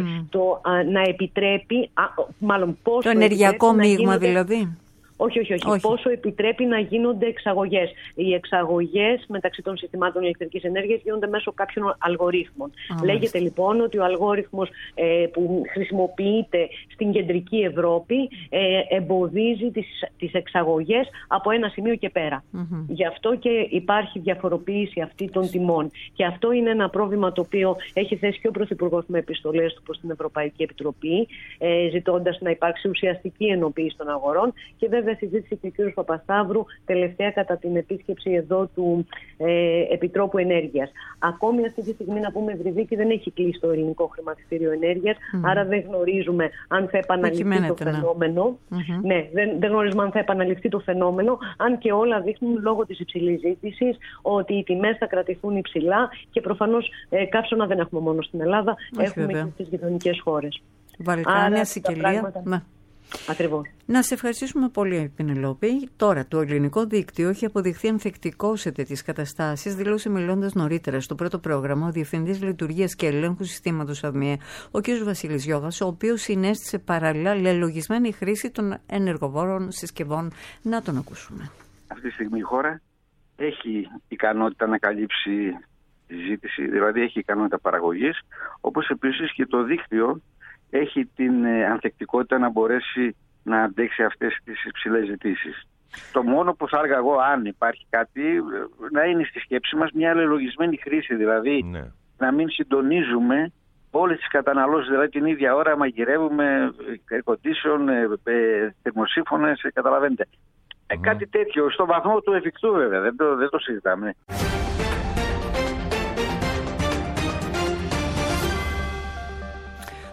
να επιτρέπει, μάλλον πώς το ενεργειακό μείγμα δηλαδή. Όχι. Πόσο επιτρέπει να γίνονται εξαγωγές. Οι εξαγωγές μεταξύ των συστημάτων ηλεκτρικής ενέργειας γίνονται μέσω κάποιων αλγορίθμων. Λέγεται λοιπόν ότι ο αλγόριθμος που χρησιμοποιείται στην κεντρική Ευρώπη εμποδίζει τις εξαγωγές από ένα σημείο και πέρα. Γι' αυτό και υπάρχει διαφοροποίηση αυτή των τιμών. Και αυτό είναι ένα πρόβλημα το οποίο έχει θέσει και ο Πρωθυπουργός με επιστολές του προς την Ευρωπαϊκή Επιτροπή, ζητώντας να υπάρξει ουσιαστική ενοποίηση των αγορών. Και βέβαια συζήτησε και ο κ. Παπασταύρου τελευταία κατά την επίσκεψη εδώ του Επιτρόπου Ενέργειας. Ακόμη αυτή τη στιγμή, να πούμε, Ευρυδίκη, δεν έχει κλείσει το ελληνικό χρηματιστήριο ενέργειας, άρα δεν γνωρίζουμε αν θα επαναληφθεί το φαινόμενο. Ναι, δεν γνωρίζουμε αν θα επαναληφθεί το φαινόμενο, αν και όλα δείχνουν λόγω της υψηλής ζήτησης ότι οι τιμές θα κρατηθούν υψηλά και προφανώς καύσωνα δεν έχουμε μόνο στην Ελλάδα, έχουμε και στις γειτονικές χώρες. Βαλκάνια, Σικελία. Ακριβώς. Να σε ευχαριστήσουμε πολύ, Πινελόπη. Τώρα, το ελληνικό δίκτυο έχει αποδειχθεί ανθεκτικό σε τέτοιες καταστάσεις, δηλώσε μιλώντας νωρίτερα στο πρώτο πρόγραμμα ο Διευθυντής Λειτουργίας και Ελέγχου Συστήματος ΑΔΜΙΕ, ο κ. Βασίλης Γιώγας, ο οποίος συνέστησε παράλληλα λελογισμένη χρήση των ενεργοβόρων συσκευών. Να τον ακούσουμε. Αυτή τη στιγμή η χώρα έχει ικανότητα να καλύψει τη ζήτηση, δηλαδή έχει ικανότητα παραγωγής, όπως επίσης και το δίκτυο έχει την ανθεκτικότητα να μπορέσει να αντέξει αυτές τις υψηλές ζητήσεις. Το μόνο που θα έλεγα εγώ, αν υπάρχει κάτι, να είναι στη σκέψη μας μια αλληλογισμένη χρήση, δηλαδή να μην συντονίζουμε όλες τις καταναλώσεις, δηλαδή την ίδια ώρα μαγειρεύουμε air condition, θερμοσύφωνες, καταλαβαίνετε. Κάτι τέτοιο, στο βαθμό του εφικτού βέβαια, δεν το συζητάμε.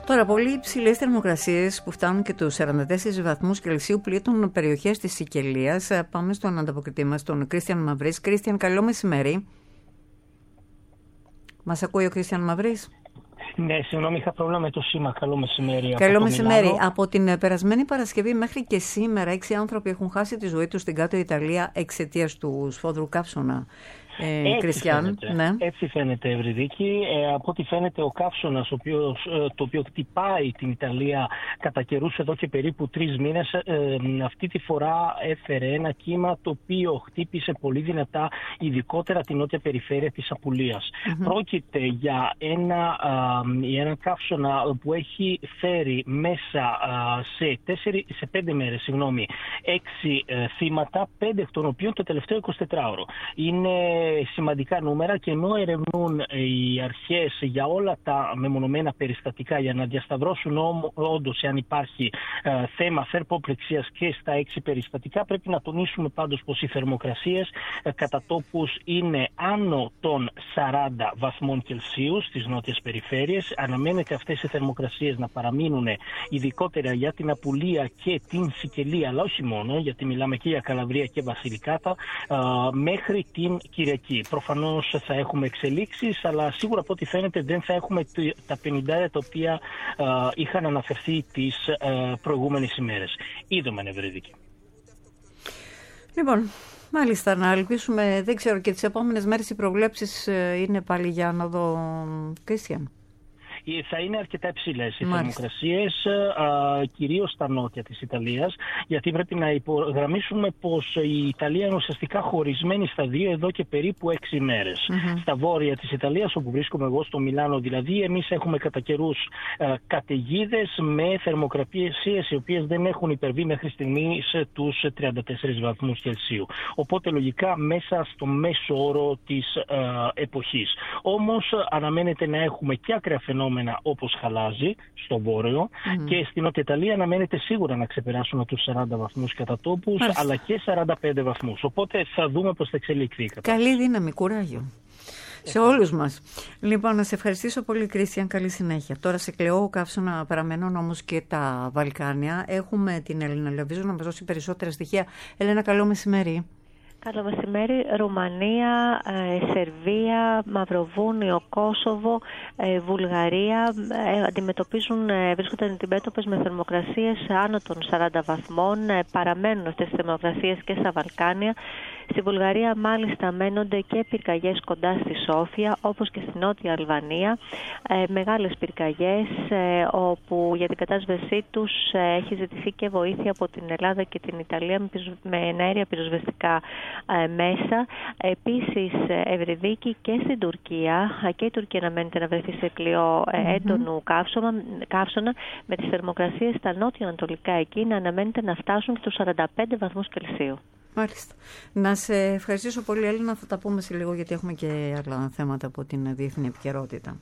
Τώρα, πολύ υψηλές θερμοκρασίες που φτάνουν και τους 44 βαθμούς Κελσίου πλήττουν περιοχές της Σικελίας. Πάμε στον ανταποκριτή μας, τον Κρίστιαν Μαυρής. Κρίστιαν, καλό μεσημέρι. Μας ακούει ο Κρίστιαν Μαυρής? Ναι, συγγνώμη, είχα πρόβλημα με το σήμα. Καλό μεσημέρι. Καλό μεσημέρι. Από την περασμένη Παρασκευή μέχρι και σήμερα, 6 άνθρωποι έχουν χάσει τη ζωή τους στην Κάτω Ιταλία εξαιτίας του σφόδρου καύσωνα. Έτσι φαίνεται, Ευρυδίκη. Από ό,τι φαίνεται, ο καύσωνας, το οποίο χτυπάει την Ιταλία κατά καιρούς εδώ και περίπου 3 μήνες, αυτή τη φορά έφερε ένα κύμα το οποίο χτύπησε πολύ δυνατά, ειδικότερα την νότια περιφέρεια της Απουλίας. Πρόκειται για ένα καύσωνα που έχει φέρει μέσα σε 5 μέρες, 6 θύματα, 5 εκ των οποίων το τελευταίο 24ωρο. Είναι σημαντικά νούμερα, και ενώ ερευνούν οι αρχές για όλα τα μεμονωμένα περιστατικά για να διασταυρώσουν όντως εάν υπάρχει θέμα θερμοπληξίας και στα 6 περιστατικά, πρέπει να τονίσουμε πάντως πως οι θερμοκρασίες κατά τόπους είναι άνω των 40 βαθμών Κελσίου στις νότιες περιφέρειες. Αναμένεται αυτές οι θερμοκρασίες να παραμείνουν ειδικότερα για την Απουλία και την Σικελία, αλλά όχι μόνο, γιατί μιλάμε και για Καλαβρία και Βασιλικάτα, μέχρι την Κυριακή. Προφανώς θα έχουμε εξελίξεις, αλλά σίγουρα από ό,τι φαίνεται δεν θα έχουμε τα 50 τα οποία είχαν αναφερθεί τις προηγούμενες ημέρες. Είδαμε, Ευρυδίκη. Λοιπόν, μάλιστα, να ελπίσουμε, δεν ξέρω, και τις επόμενες μέρες οι προβλέψεις είναι πάλι για άνοδο, Κρίστιαν? Θα είναι αρκετά υψηλές οι θερμοκρασίες, κυρίως στα νότια της Ιταλίας, γιατί πρέπει να υπογραμμίσουμε πως η Ιταλία είναι ουσιαστικά χωρισμένη στα δύο εδώ και περίπου 6 μέρες. Στα βόρεια της Ιταλίας, όπου βρίσκομαι εγώ, στο Μιλάνο δηλαδή, εμείς έχουμε κατά καιρούς καταιγίδες με θερμοκρασίες οι οποίες δεν έχουν υπερβεί μέχρι στιγμής τους 34 βαθμούς Κελσίου. Οπότε λογικά μέσα στο μέσο όρο της εποχής. Όμως αναμένεται να έχουμε και ακραία φαινόμενα όπως χαλάζι στο βόρειο, και στην Νότια Ιταλία αναμένεται σίγουρα να ξεπεράσουν τους 40 βαθμούς κατά τόπους, αλλά και 45 βαθμούς. Οπότε θα δούμε πώς θα εξελιχθεί. Καλή δύναμη, κουράγιο σε όλους μας. Λοιπόν, να σε ευχαριστήσω πολύ, Κρίστιαν. Καλή συνέχεια. Τώρα σε κλαιό καύσωνα παραμένουν όμως και τα Βαλκάνια. Έχουμε την Έλληνα Λεβίζου να μας δώσει περισσότερα στοιχεία. Έλενα, καλό μεσημέρι. Καλό μεσημέρι. Ρουμανία, Σερβία, Μαυροβούνιο, Κόσοβο, Βουλγαρία βρίσκονται αντιμέτωπες με θερμοκρασίες άνω των 40 βαθμών. Παραμένουν αυτές τις θερμοκρασίες και στα Βαλκάνια. Στη Βουλγαρία μάλιστα μένονται και πυρκαγιές κοντά στη Σόφια, όπως και στη Νότια Αλβανία. Μεγάλες πυρκαγιές, όπου για την κατάσβεσή τους έχει ζητηθεί και βοήθεια από την Ελλάδα και την Ιταλία με εναέρια πυροσβεστικά μέσα. Επίσης, Ευρυδίκη, και στην Τουρκία, και η Τουρκία αναμένεται να βρεθεί σε κλειό έντονου καύσωνα, με τις θερμοκρασίες στα νότιο-ανατολικά εκεί να αναμένεται να φτάσουν στους 45 βαθμούς Κελσίου. Μάλιστα. Να σε ευχαριστήσω πολύ, Έλληνα. Θα τα πούμε σε λίγο, γιατί έχουμε και άλλα θέματα από την διεθνή επικαιρότητα.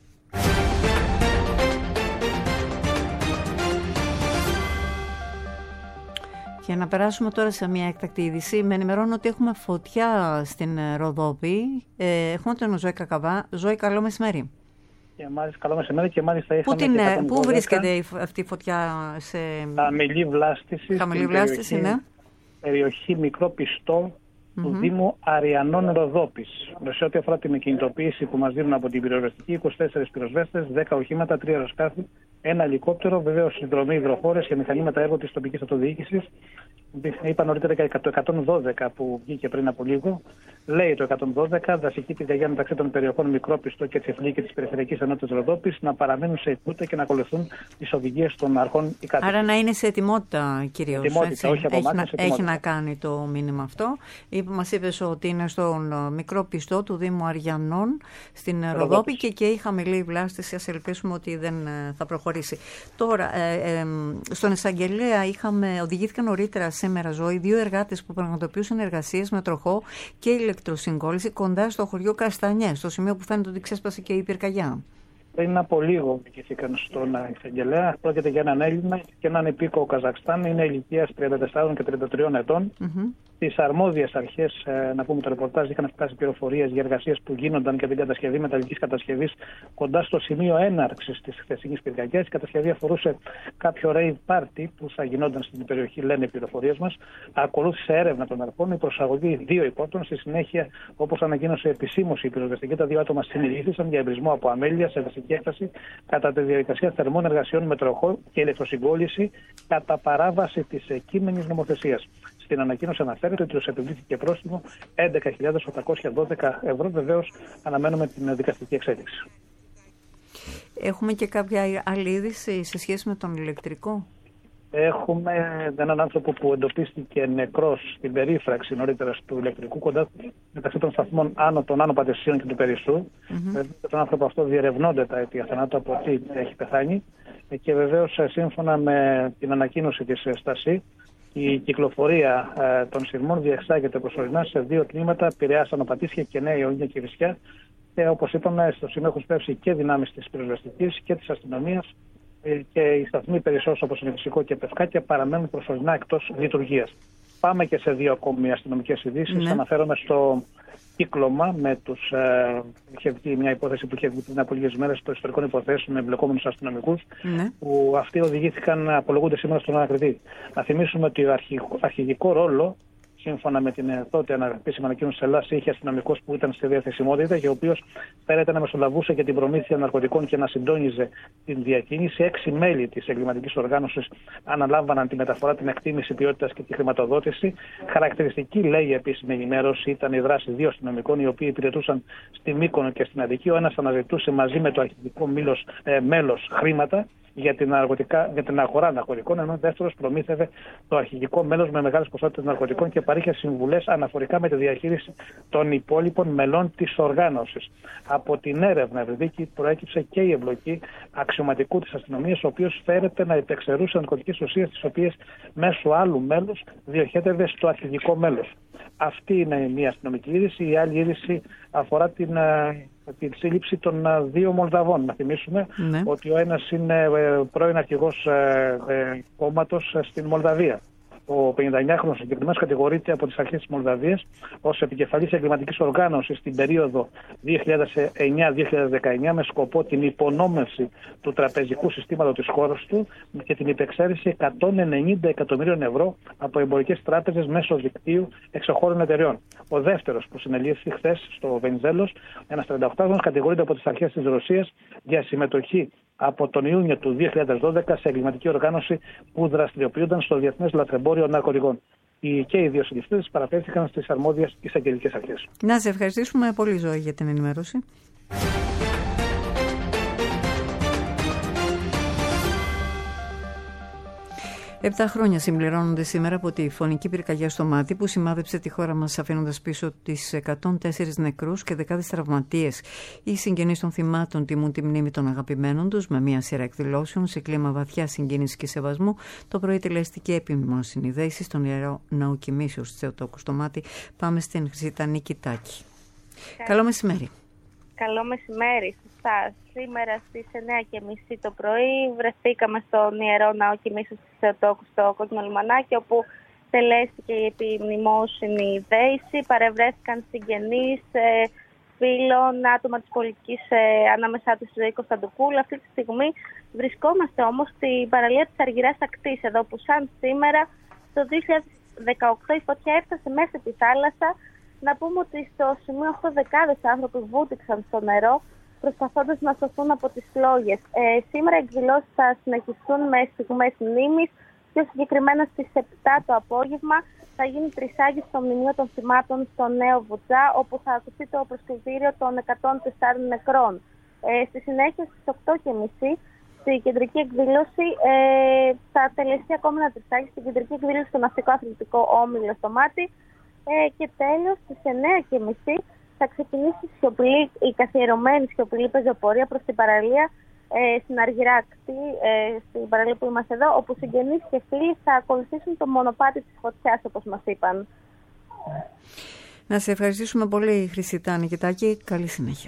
Και να περάσουμε τώρα σε μια έκτακτη είδηση. Με ενημερώνω ότι έχουμε φωτιά στην Ροδόπη. Έχουμε τον Ζωή Κακαβά. Ζωή, καλό μεσημέρι. Και μάλιστα, καλό μεσημέρι, και μάλιστα είχαμε πού βρίσκεται αυτή η φωτιά? Σε χαμηλή βλάστηση. Χαμηλή βλάστηση, ναι. Περιοχή Μικρό Πιστό του Δήμου Αριανών Ροδόπης. Σε ό,τι αφορά την κινητοποίηση που μας δίνουν από την πυροσβεστική, 24 πυροσβέστες, 10 οχήματα, 3 αεροσκάφη, ένα ελικόπτερο, βεβαίως συνδρομή υδροφόρες και μηχανήματα έργο της τοπικής αυτοδιοίκησης. Είπα νωρίτερα και το 112 που βγήκε πριν από λίγο. Λέει το 112, δασική πυρκαγιά μεταξύ των περιοχών Μικρό Πιστό και Τσεφλή και της Περιφερειακής Ενότητας Ροδόπης, να παραμένουν σε ετοιμότητα και να ακολουθούν τις οδηγίες των αρχών οι κάτοικοι. Άρα να είναι σε ετοιμότητα κυρίως. Έχει να κάνει το μήνυμα αυτό. Μας είπες ότι είναι στον Μικρό Πιστό του Δήμου Αριανών στην Ροδόπη και η χαμηλή βλάστηση. Ας ελπίσουμε ότι δεν θα προχωρήσει. Τώρα, στον εισαγγελέα οδηγήθηκαν νωρίτερα σήμερα, Ζωή, 2 εργάτες που πραγματοποιούσαν εργασίες με τροχό και ηλεκτροσυγκόλληση κοντά στο χωριό Καστανιές, στο σημείο που φαίνεται ότι ξέσπασε και η πυρκαγιά. Πριν από λίγο οδηγήθηκαν στον εισαγγελέα. Πρόκειται για έναν Έλληνα και έναν υπήκοο Καζακστάν. Είναι ηλικίας 34 και 33 ετών. Στις αρμόδιες αρχές, να πούμε, το ρεπορτάζ είχαν φτάσει πληροφορίες για εργασίες που γίνονταν για την κατασκευή μεταλλικής κατασκευής κοντά στο σημείο έναρξης της χθεσινής πυρκαγιάς. Η κατασκευή αφορούσε κάποιο rave party που θα γινόταν στην περιοχή, λένε οι πληροφορίες μας. Ακολούθησε έρευνα των αρχών, η προσαγωγή 2 υπόπτων. Στη συνέχεια, όπως ανακοίνωσε επισήμως η πυροσβεστική, τα 2 άτομα συνειδήθησαν για εμπρισμό από αμέλεια σε δασική έκταση κατά τη διαδικασία θερμών εργασιών με τροχό και ηλεκτροσυγκόλληση κατά παράβαση της κείμενης νομοθεσίας. Στην ανακοίνωση αναφέρεται ότι τους επιβλήθηκε πρόστιμο 11.812 ευρώ. Βεβαίως αναμένουμε την δικαστική εξέλιξη. Έχουμε και κάποια άλλη είδηση σε σχέση με τον ηλεκτρικό? Έχουμε έναν άνθρωπο που εντοπίστηκε νεκρός στην περίφραξη νωρίτερα του ηλεκτρικού κοντά μεταξύ των σταθμών των Άνω Πατεσίων και του Περισσού. Τον άνθρωπο αυτό διερευνώνται τα αίτια θανάτου, από τι έχει πεθάνει. Και βεβαίως σύμφωνα με την ανακοίνωση της Στασή, η κυκλοφορία των σειρμών διεξάγεται προσωρινά σε 2 τμήματα, Πειραιάς, Άνω Πατήσια και Νέα Ιωνία και Βυσσιά. Και όπως είπαμε, στο σημείο έχουν σπεύσει και δυνάμεις της πυροσβεστικής και της αστυνομίας, και οι σταθμοί Περισσός, όπως είναι Φυσικό και Πευκάκια, παραμένουν προσωρινά εκτός λειτουργίας. Πάμε και σε 2 ακόμη αστυνομικές ειδήσεις. Αναφέρομαι στο κύκλωμα με τους. Είχε βγει μια υπόθεση που είχε βγει πριν από λίγες μέρες στο ιστορικών υποθέσεων με εμπλεκόμενους αστυνομικούς, που αυτοί οδηγήθηκαν, απολογούνται σήμερα στον ανακριτή. Να θυμίσουμε ότι ο αρχηγικό ρόλο, σύμφωνα με την τότε επίσημη ανακοίνωση της Ελλάδας, είχε αστυνομικός που ήταν στη διαθεσιμότητα και ο οποίος φέρεται να μεσολαβούσε και την προμήθεια ναρκωτικών και να συντόνιζε την διακίνηση. 6 μέλη της εγκληματικής οργάνωσης αναλάμβαναν τη μεταφορά, την εκτίμηση ποιότητας και τη χρηματοδότηση. Χαρακτηριστική, λέει η επίσημη ενημέρωση, ήταν η δράση 2 αστυνομικών, οι οποίοι υπηρετούσαν στη Μύκονο και στην Αττική. Ο ένας αναζητούσε μαζί με το αρχηγικό μέλος χρήματα για την αγορά ναρκωτικών, ενώ ο δεύτερος προμήθευε το αρχηγικό μέλος με μεγάλες ποσότητες ναρκωτικών και παρήχε συμβουλές αναφορικά με τη διαχείριση των υπόλοιπων μελών της οργάνωσης. Από την έρευνα Ευρυδίκη προέκυψε και η εμπλοκή αξιωματικού της αστυνομίας, ο οποίος φέρεται να υπεξαιρούσε ναρκωτικές ουσίες, τις οποίες μέσω άλλου μέλους διοχέτευε στο αρχηγικό μέλος. Αυτή είναι μια αστυνομική είδηση. Η άλλη είδηση αφορά την σύλληψη των 2 Μολδαβών. Να θυμίσουμε ότι ο ένας είναι πρώην αρχηγός κόμματος στην Μολδαβία. Ο 59χρονος συγκεκριμένος κατηγορείται από τις αρχές της Μολδαβίας ως επικεφαλής εγκληματικής οργάνωσης στην περίοδο 2009-2019 με σκοπό την υπονόμευση του τραπεζικού συστήματος της χώρας του και την υπεξαίρεση 190 εκατομμυρίων ευρώ από εμπορικές τράπεζες μέσω δικτύου εξωχώρων εταιρεών. Ο δεύτερος που συνελήφθη χθες στο Βενιζέλος, ένας 38χρονος, κατηγορείται από τις αρχές της Ρωσίας για συμμετοχή από τον Ιούνιο του 2012 σε εγκληματική οργάνωση που δραστηριοποιούνταν στο διεθνές λαθρεμπόριο ναρκωτικών. Και οι 2 συλληφθέντες παραπέμφθηκαν στις αρμόδιες εισαγγελικές αρχές. Να σε ευχαριστήσουμε πολύ, Ζωή, για την ενημέρωση. 7 χρόνια συμπληρώνονται σήμερα από τη φωνική πυρκαγιά στο Μάτι που σημάδεψε τη χώρα μας, αφήνοντας πίσω τις 104 νεκρούς και δεκάδες τραυματίες. Οι συγγενείς των θυμάτων τιμούν τη μνήμη των αγαπημένων τους με μια σειρά εκδηλώσεων σε κλίμα βαθιά συγκίνησης και σεβασμού. Το πρωί τηλεστική επιμνημόσυνη δέηση στον Ιερό Ναό Κοιμήσεως της Θεοτόκου στο Μάτι. Πάμε στην Χρυσίτα Νικητάκη. Καλό μεσημέρι. Καλό μεσημέρι σε εσάς. Σήμερα στις 9:30 το πρωί βρεθήκαμε στον Ιερό Ναό Κοιμήσεως της Θεοτόκου στο Κόκκινο Λιμανάκι, όπου τελέστηκε η επιμνημόσυνη δέηση. Παρευρέθηκαν συγγενείς, φίλων, άτομα της πολιτικής, ανάμεσά τους Ζωή Κωνσταντοπούλου. Αυτή τη στιγμή βρισκόμαστε όμως στην παραλία της Αργυράς Ακτής, εδώ που σαν σήμερα το 2018 η φωτιά έφτασε μέσα στη θάλασσα. Να πούμε ότι στο σημείο αυτό δεκάδες άνθρωποι βούτυξαν στο νερό προσπαθώντας να σωθούν από τις φλόγες. Σήμερα οι εκδηλώσεις θα συνεχιστούν με στιγμές μνήμης. Πιο συγκεκριμένα στις 7 το απόγευμα θα γίνει τρισάγγιση στο μνημείο των θυμάτων στο Νέο Βουτζά, όπου θα ακουστεί το προσκυνητήριο των 104 νεκρών. Στη συνέχεια στις 8:30 στην κεντρική εκδήλωση θα τελεστεί ακόμα ένα τρισάγγιση στην κεντρική εκδήλωση στο Ναυτικό Αθλητικό Όμιλο στο Μάτι. Και τέλος, στις 9:30 θα ξεκινήσει η καθιερωμένη σιωπηλή πεζοπορία προς την παραλία στην Αργυρά Ακτή, στην παραλία που είμαστε εδώ, όπου συγγενείς και φίλοι θα ακολουθήσουν το μονοπάτι της φωτιάς, όπως μας είπαν. Να σε ευχαριστήσουμε πολύ, Χρυσίτα Νικητάκη. Καλή συνέχεια.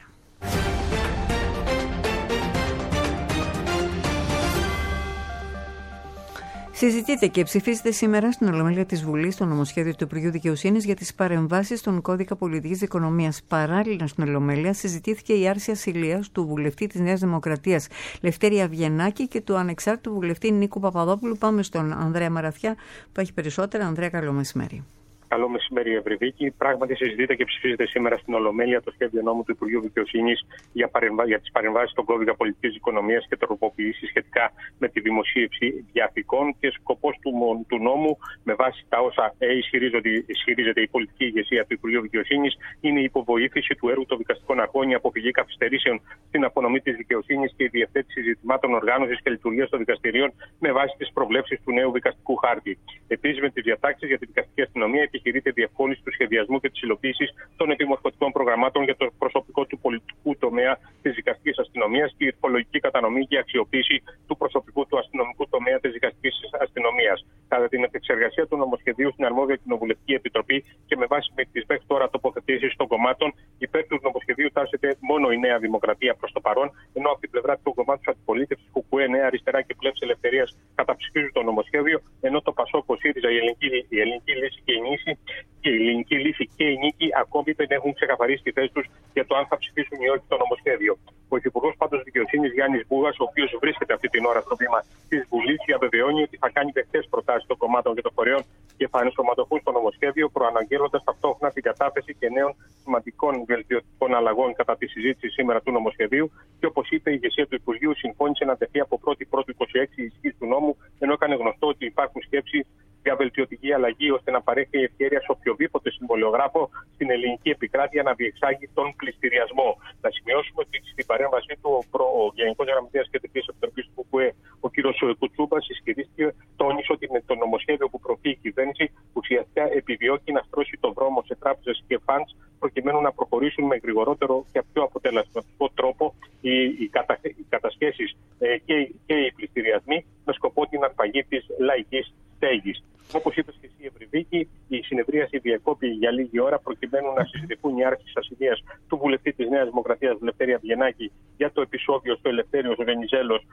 Συζητείται και ψηφίζεται σήμερα στην Ολομέλεια της Βουλής το νομοσχέδιο του Υπουργείου Δικαιοσύνης για τις παρεμβάσεις στον κώδικα πολιτικής δικονομίας. Παράλληλα, στην Ολομέλεια συζητήθηκε η άρση ασυλίας του βουλευτή της Νέας Δημοκρατίας Λευτέρη Αβγενάκη και του ανεξάρτητου βουλευτή Νίκου Παπαδόπουλου. Πάμε στον Ανδρέα Μαραθιά που έχει περισσότερα. Ανδρέα, καλό μεσημέρι. Καλό μεσημέρι, Ευρυδίκη. Πράγματι, συζητείται και ψηφίζεται σήμερα στην Ολομέλεια το σχέδιο νόμου του Υπουργείου Δικαιοσύνης για τις παρεμβάσεις στον κώδικα πολιτικής οικονομίας και τροποποιήσεις σχετικά με τη δημοσίευση διαθηκών. Και σκοπός του νόμου, με βάση τα όσα ισχυρίζεται η πολιτική ηγεσία του Υπουργείου Δικαιοσύνης, είναι η υποβοήθηση του έργου των δικαστικών αρχών, η αποφυγή καθυστερήσεων στην απονομή της δικαιοσύνης και η διευθέτηση ζητημάτων οργάνωσης και λειτουργίας των δικαστηρίων με βάση τις προβλέψεις του νέου δικαστικού χάρτη. Επίσης, με τις διατάξεις για τη δικαστική αστυνομία επιχειρείται διευκόλυνση του σχεδιασμού και της υλοποίησης των επιμορφωτικών προγραμμάτων για το προσωπικό του πολιτικού τομέα της δικαστικής αστυνομίας και η ορθολογική κατανομή και αξιοποίηση του προσωπικού του αστυνομικού τομέα της δικαστικής αστυνομίας. Κατά την επεξεργασία του νομοσχεδίου στην αρμόδια κοινοβουλευτική επιτροπή και με βάση τις μέχρι τώρα τοποθετήσεις των κομμάτων, υπέρ του νομοσχεδίου τάσεται μόνο η Νέα Δημοκρατία προς το παρόν, ενώ από την πλευρά του κομμάτου της αντιπολίτευσης, ΚΚΕ, Νέα Αριστερά και Πλεύση Ελευθερίας καταψηφίζουν το νομοσχέδιο, ενώ το ΠΑΣΟΚ, ο ΣΥΡΙΖΑ, η Ελληνική Λύση και η Νήση και η Ελληνική Λύση και η Νίκη ακόμη δεν έχουν ξεκαθαρίσει τη θέση τους για το αν θα ψηφίσουν ή όχι το νομοσχέδιο. Ο Υφυπουργός πάντως Δικαιοσύνης Γιάννης Μπούγας, ο οποίος βρίσκεται αυτή την ώρα στο βήμα της Βουλής, διαβεβαιώνει ότι θα κάνει δεκτές προτάσεις των κομμάτων και των φορέων και θα ενσωματωθούν στο νομοσχέδιο, προαναγγέλλοντας ταυτόχρονα την κατάθεση και νέων σημαντικών βελτιωτικών αλλαγών κατά τη συζήτηση σήμερα του νομοσχεδίου. Και όπως είπε, η ηγεσία του Υπουργείου συμφώνησε να τεθεί από 1η-1η-26 η ισχύ του νόμου, ενώ έκανε γνωστό ότι υπάρχουν σκέψεις για βελτιωτική αλλαγή ώστε να παρέχει ευκαιρία σε οποιοδήποτε συμβολιογράφο στην ελληνική επικράτεια να διεξάγει τον πληστηριασμό. Να σημειώσουμε ότι στην παρέμβασή του ο Γενικός Γραμματέας Κεντρικής Επιτροπής του ΚΚΕ, ο κ. Κουτσούμπας, ισχυρίστηκε, τόνισε ότι με το νομοσχέδιο που προωθεί η κυβέρνηση ουσιαστικά επιδιώκει να στρώσει το δρόμο σε τράπεζες και funds προκειμένου να προχωρήσουν με γρηγορότερο και πιο αποτελεσματικό τρόπο οι κατασχέσεις και οι πληστηριασμοί με σκοπό την αρπαγή της λαϊκής στέγης. Όπως είπες και εσύ, Ευρυδίκη, η συνεδρίαση διεκόπη για λίγη ώρα προκειμένου να συζητηθούν οι άρσεις ασυλίας του βουλευτή της Νέας Δημοκρατίας Λευτέρη Αβγενάκη για το επεισόδιο στο Ελευθέριος Βενιζέλος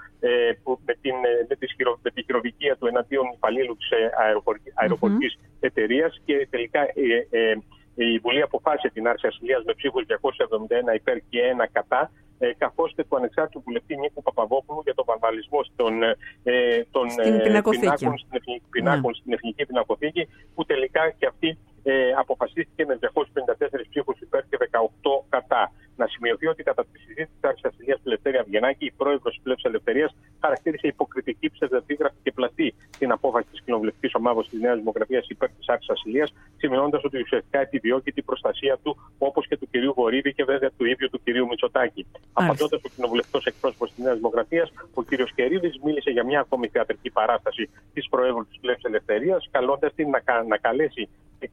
με τη χειροβικία του εναντίον υπαλλήλου της αεροπορικής εταιρείας. Και τελικά η Βουλή αποφάσισε την άρση ασυλίας με ψήφους 271 υπέρ και 1 κατά, καθώς και του ανεξάρτητου βουλευτή Νίκου Παπαδόπουλου για τον βανδαλισμό των πινάκων στην Εθνική Πινακοθήκη, που τελικά και αυτή αποφασίστηκε με 254 ψήφους υπέρ και 18 κατά. Να σημειωθεί ότι κατά τη συζήτηση της άρσης ασυλίας του Λευτέρη Αβγενάκη, η πρόεδρος της Πλεύσης Ελευθερίας χαρακτήρισε υποκριτική, ψευδεπίγραφη και πλαστή την απόφαση της κοινοβουλευτικής ομάδας της Νέας Δημοκρατίας υπέρ της άρσης ασυλίας, σημειώνοντας ότι ουσιαστικά επιδιώκει την προστασία του, όπως και του κυρίου Βορύδη και βέβαια του ίδιου του κυρίου Μητσοτάκη. Απαντώντας ο κοινοβουλευτικός εκπρόσωπος της Νέας Δημοκρατίας, ο κύριος Κερίδης μίλησε για μια ακόμη θεατρική παράσταση της Προέδρου της Πλεύσης Ελευθερίας, καλώντας την να καλέσει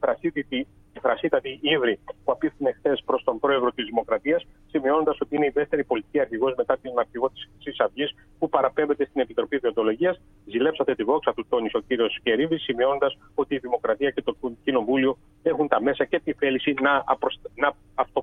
τη φρασίτατη ύβρη που απίφθινε χθες προς τον Πρόεδρο της Δημοκρατίας, σημειώνοντας ότι είναι η δεύτερη πολιτική αρχηγός μετά την αρχηγό της Χρυσής Αυγής που παραπέμπεται στην Επιτροπή Διοντολογίας. Ζηλέψατε τη δόξα του, τόνισε ο κύριος Κερίδης, σημειώνοντας ότι η Δημοκρατία και το Κοινοβούλιο έχουν τα μέσα και τη θέληση να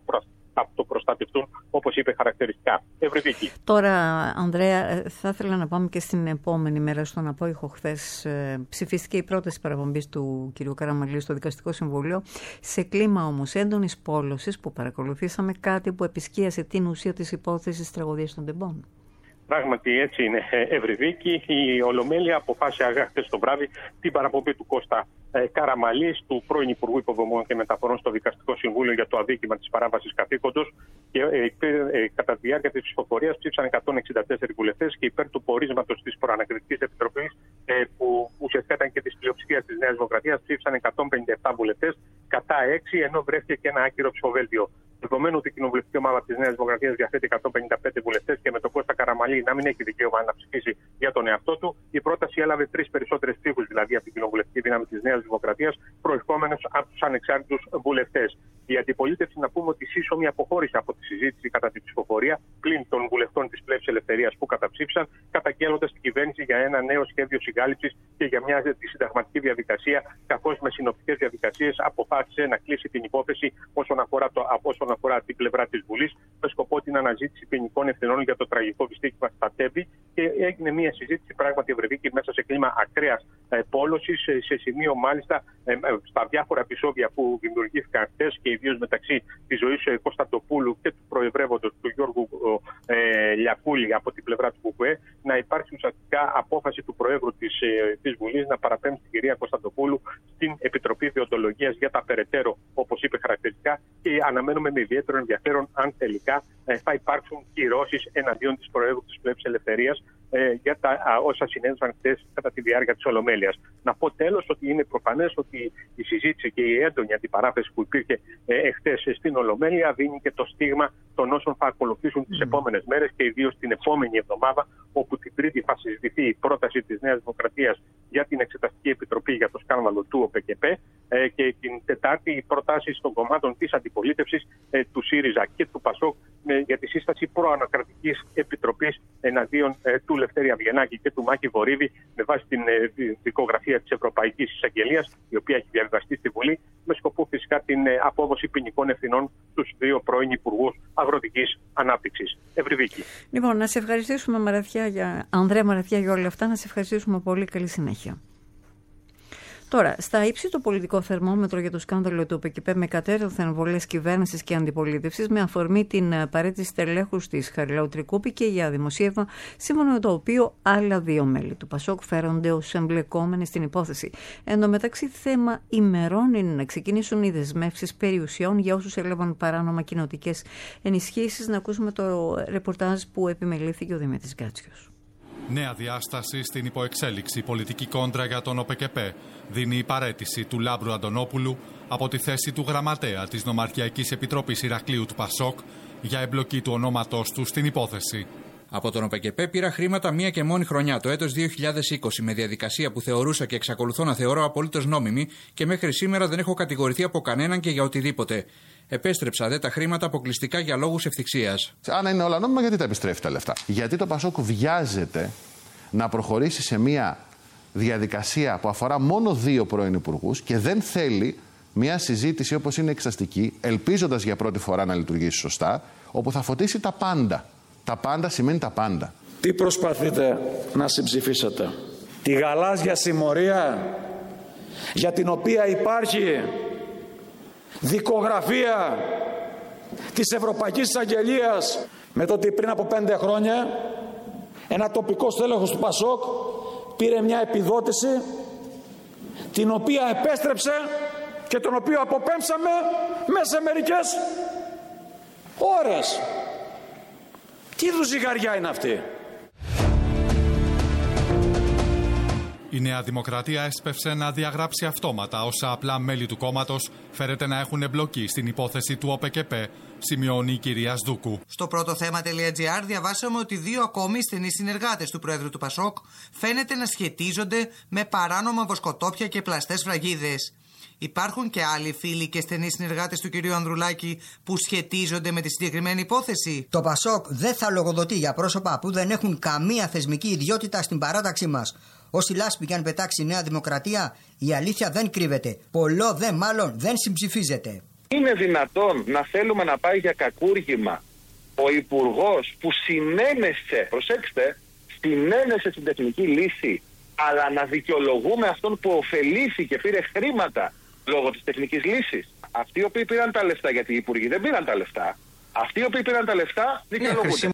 αυτοπροστατευτούν, όπως είπε χαρακτηριστικά. Ευρυδίκη. Τώρα, Ανδρέα, θα ήθελα να πάμε και στην επόμενη μέρα. Στον απόϊχο χθες ψηφίστηκε η πρόταση παραπομπής του κ. Καραμαλή στο Δικαστικό Συμβούλιο, σε κλίμα όμως έντονης πόλωσης που παρακολουθήσαμε, κάτι που επισκίασε την ουσία της υπόθεσης τραγωδίας των Τεμπών. Πράγματι έτσι είναι, Ευρυδίκη. Η Ολομέλεια αποφάσισε χθες το βράδυ την παραπομπή του Κώστα Καραμαλή, του πρώην Υπουργού Υποδομών και Μεταφορών στο Δικαστικό Συμβούλιο για το αδίκημα της παράβασης καθήκοντος. Και κατά τη διάρκεια της ψηφοφορίας ψήφισαν 164 βουλευτές και υπέρ του πορίσματος της Προανακριτικής Επιτροπής, που ουσιαστικά ήταν και της πλειοψηφίας της Νέας Δημοκρατίας, ψήφισαν 157 βουλευτές, κατά 6, ενώ βρέθηκε και ένα άκυρο ψηφοβέλτιο. Δεδομένου ότι η κοινοβουλευτική ομάδα της Νέας Δημοκρατίας διαθέτει 155 βουλευτές και με τον Κώστα Καραμαλή να μην έχει δικαίωμα να ψηφίσει για τον εαυτό του, η πρόταση έλαβε 3 περισσότερες ψήφους, δηλαδή από την κοινοβουλευτική δύναμη της Νέας Δημοκρατίας, προερχόμενες από τους ανεξάρτητους βουλευτές. Η αντιπολίτευση, να πούμε ότι σύσσωμη αποχώρησε από τη συζήτηση κατά τη ψηφοφορία, πλην των βουλευτών της Πλεύσης Ελευθερίας που καταψήφισαν, καταγγέλλοντας την κυβέρνηση για ένα νέο σχέδιο συγκάλυψης και για μια συνταγματική διαδικασία, καθώς με συνοπτικές διαδικασίες αποφάσισε να κλείσει την υπόθεση όσον αφορά την πλευρά της Βουλής, με σκοπό την αναζήτηση ποινικών ευθυνών για το τραγικό δυστύχημα στα Τέμπη και έγινε μια συζήτηση πράγματι Ευρυδίκη μέσα σε κλίμα ακραίας πόλωσης, σε σημείο μάλιστα στα διάφορα επεισόδια που δημιουργήθηκαν χθες και ιδίως μεταξύ της ζωής Κωνσταντοπούλου και του προεδρεύοντος του Γιώργου Λιακούλη από την πλευρά του ΚΚΕ, να υπάρξει ουσιαστικά απόφαση του Προέδρου της Βουλής να παραπέμψει την κυρία Κωνσταντοπούλου στην Επιτροπή Δεοντολογίας για τα περαιτέρω, όπως είπε, χαρακτηριστικά, και αναμένουμε με ιδιαίτερο ενδιαφέρον αν τελικά θα υπάρξουν κυρώσεις εναντίον της Προέδρου της Πλεύσης Ελευθερίας για τα όσα συνέβησαν χθες κατά τη διάρκεια της Ολομέλειας. Να πω τέλος ότι είναι προφανές ότι η συζήτηση και η έντονη αντιπαράθεση που υπήρχε χθες στην Ολομέλεια δίνει και το στίγμα των όσων θα ακολουθήσουν τις επόμενες μέρες και ιδίως την επόμενη εβδομάδα, όπου την Τρίτη θα συζητηθεί η πρόταση της Νέας Δημοκρατίας για την Εξεταστική Επιτροπή για το σκάνδαλο του ΟΠΕΚΕΠΕ και την Τετάρτη οι προτάσεις των κομμάτων της αντιπολίτευσης του ΣΥΡΙΖΑ και του ΠΑΣΟΚ για τη σύσταση προανακρατικής επιτροπής εναντίον του Λευτέρη Αβγενάκη και του Μάκη Βορύδη με βάση την δικογραφία της Ευρωπαϊκής Εισαγγελίας, η οποία έχει διαβιβαστεί στη Βουλή, με σκοπό φυσικά την απόδοση ποινικών ευθυνών στους δύο πρώην υπουργούς αγροτικής ανάπτυξης. Ευρυδίκη. Λοιπόν, να σε ευχαριστήσουμε Ανδρέα Μαραθιά για όλα αυτά. Να σε ευχαριστήσουμε πολύ. Καλή συνέχεια. Τώρα, στα ύψη το πολιτικό θερμόμετρο για το σκάνδαλο του ΟΠΕΚΕΠΕ με κατέρωθεν βολές κυβέρνησης και αντιπολίτευσης, με αφορμή την παρέτηση τελέχους της Χαριλάου Τρικούπη και για δημοσίευμα, σύμφωνα με το οποίο άλλα δύο μέλη του ΠΑΣΟΚ φέρονται ως εμπλεκόμενοι στην υπόθεση. Εν τω μεταξύ, θέμα ημερών είναι να ξεκινήσουν οι δεσμεύσεις περιουσιών για όσους έλαβαν παράνομα κοινοτικές ενισχύσεις. Να ακούσουμε το ρεπορτάζ που επιμελήθηκε ο Δημήτρης Γκάτσιος. Νέα διάσταση στην υποεξέλιξη πολιτική κόντρα για τον ΟΠΕΚΕΠΕ δίνει η παραίτηση του Λάμπρου Αντωνόπουλου από τη θέση του γραμματέα της Νομαρχιακής Επιτροπής Ηρακλείου του ΠΑΣΟΚ για εμπλοκή του ονόματός του στην υπόθεση. Από τον ΟΠΕΚΕΠΕ πήρα χρήματα μία και μόνη χρονιά, το έτος 2020, με διαδικασία που θεωρούσα και εξακολουθώ να θεωρώ απολύτως νόμιμη και μέχρι σήμερα δεν έχω κατηγορηθεί από κανέναν και για οτιδήποτε. Επέστρεψα τα χρήματα αποκλειστικά για λόγους ευθυξίας. Αν είναι όλα νόμιμα, γιατί τα επιστρέφει τα λεφτά? Γιατί το ΠΑΣΟΚ βιάζεται να προχωρήσει σε μια διαδικασία που αφορά μόνο δύο πρώην υπουργούς και δεν θέλει μια συζήτηση όπως είναι εξαστική, ελπίζοντας για πρώτη φορά να λειτουργήσει σωστά, όπου θα φωτίσει τα πάντα. Τα πάντα σημαίνει τα πάντα. Τι προσπαθείτε να συμψηφίσετε? Τη γαλάζια συμμορία για την οποία υπάρχει δικογραφία της Ευρωπαϊκής Εισαγγελίας, με το ότι πριν από 5 χρόνια ένα τοπικό στέλεχος του ΠΑΣΟΚ πήρε μια επιδότηση την οποία επέστρεψε και τον οποίο αποπέμψαμε μέσα σε μερικές ώρες. Τι είδους ζυγαριά είναι αυτή? Η Νέα Δημοκρατία έσπευσε να διαγράψει αυτόματα όσα απλά μέλη του κόμματος φέρεται να έχουν εμπλοκή στην υπόθεση του ΟΠΕΚΕΠΕ, σημειώνει η κυρία Σδούκου. Στο πρώτο θέμα.gr διαβάσαμε ότι δύο ακόμη στενοί συνεργάτες του Προέδρου του ΠΑΣΟΚ φαίνεται να σχετίζονται με παράνομα βοσκοτόπια και πλαστές φραγίδες. Υπάρχουν και άλλοι φίλοι και στενοί συνεργάτες του κυρίου Ανδρουλάκη που σχετίζονται με τη συγκεκριμένη υπόθεση. Το ΠΑΣΟΚ δεν θα λογοδοτεί για πρόσωπα που δεν έχουν καμία θεσμική ιδιότητα στην παράταξή μας. Όσοι λάσπη και αν πετάξει η Νέα Δημοκρατία, η αλήθεια δεν κρύβεται. Πολλό δε μάλλον δεν συμψηφίζεται. Είναι δυνατόν να θέλουμε να πάει για κακούργημα ο υπουργός που συνένεσε, προσέξτε, συνένεσε στην τεχνική λύση, αλλά να δικαιολογούμε αυτόν που ωφελήθηκε, πήρε χρήματα λόγω της τεχνικής λύσης? Αυτοί οι οποίοι πήραν τα λεφτά, γιατί οι υπουργοί δεν πήραν τα λεφτά, αυτοί οι οποίοι πήραν τα λεφτά δικαιολογούνται.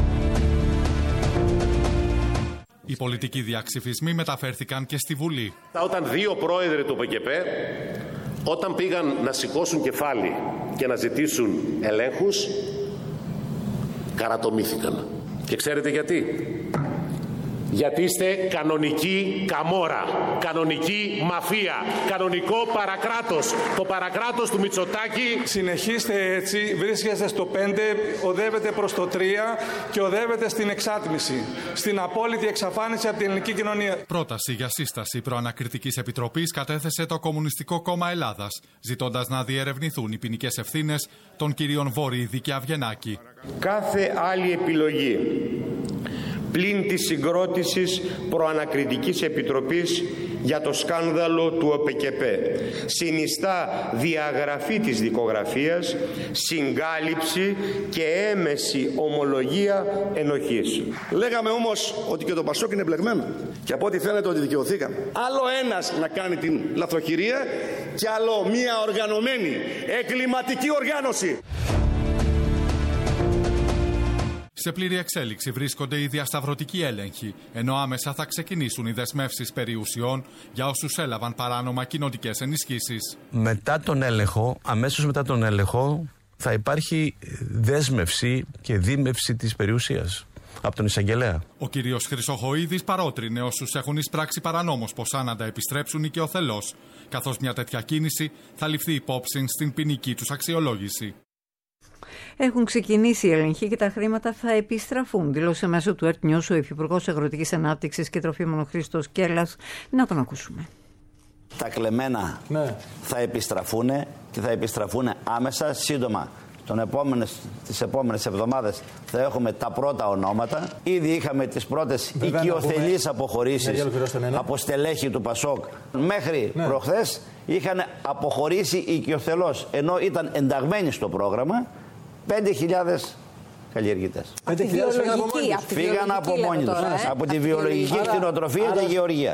Οι πολιτικοί διαξυφισμοί μεταφέρθηκαν και στη Βουλή. Όταν δύο πρόεδροι του ΟΠΕΚΕΠΕ, όταν πήγαν να σηκώσουν κεφάλι και να ζητήσουν ελέγχους, καρατομήθηκαν. Και ξέρετε γιατί? Γιατί είστε κανονική καμόρα, κανονική μαφία, κανονικό παρακράτος. Το παρακράτος του Μητσοτάκη. Συνεχίστε έτσι, βρίσκεστε στο 5, οδεύετε προς το 3 και οδεύετε στην εξάτμιση, στην απόλυτη εξαφάνιση από την ελληνική κοινωνία. Πρόταση για σύσταση προανακριτικής επιτροπής κατέθεσε το Κομμουνιστικό Κόμμα Ελλάδας, ζητώντας να διερευνηθούν οι ποινικές ευθύνες των κυρίων Βορύδη και Αβγενάκη. Κάθε άλλη επιλογή πλην της συγκρότησης προανακριτικής επιτροπής για το σκάνδαλο του ΟΠΚΠ. Συνιστά διαγραφή της δικογραφίας, συγκάλυψη και έμεση ομολογία ενοχής. Λέγαμε όμως ότι και το Πασόκ είναι μπλεγμένο και από ό,τι φαίνεται ότι δικαιωθήκαμε. Άλλο ένας να κάνει την λαθροχειρία και άλλο μια οργανωμένη εγκληματική οργάνωση. Σε πλήρη εξέλιξη βρίσκονται οι διασταυρωτικοί έλεγχοι, ενώ άμεσα θα ξεκινήσουν οι δεσμεύσεις περιουσιών για όσους έλαβαν παράνομα κοινοτικές ενισχύσεις. Μετά τον έλεγχο, αμέσως μετά τον έλεγχο, θα υπάρχει δέσμευση και δίμευση της περιουσίας από τον εισαγγελέα. Ο κύριος Χρυσοχοΐδης παρότρινε όσους έχουν εισπράξει παρανόμως ποσά να τα επιστρέψουν οικειοθελώς, καθώς μια τέτοια κίνηση θα ληφθεί υπόψη στην ποινική τους αξιολόγηση. Έχουν ξεκινήσει οι έλεγχοι και τα χρήματα θα επιστραφούν, δήλωσε μέσω του Earth News ο Υφυπουργός Αγροτικής Ανάπτυξης και Τροφίμων Χρήστος Κέλλας. Να τον ακούσουμε. Τα κλεμμένα θα επιστραφούν και θα επιστραφούν άμεσα, σύντομα. Τις επόμενες εβδομάδες θα έχουμε τα πρώτα ονόματα. Ήδη είχαμε τις πρώτες οικειοθελείς αποχωρήσεις από στελέχη του Πασόκ. Μέχρι προχθές είχαν αποχωρήσει οικειοθελώς, ενώ ήταν ενταγμένοι στο πρόγραμμα 5.000 καλλιεργητές. Φύγαν από μόνοι τους, από τη βιολογική κτηνοτροφία και γεωργία.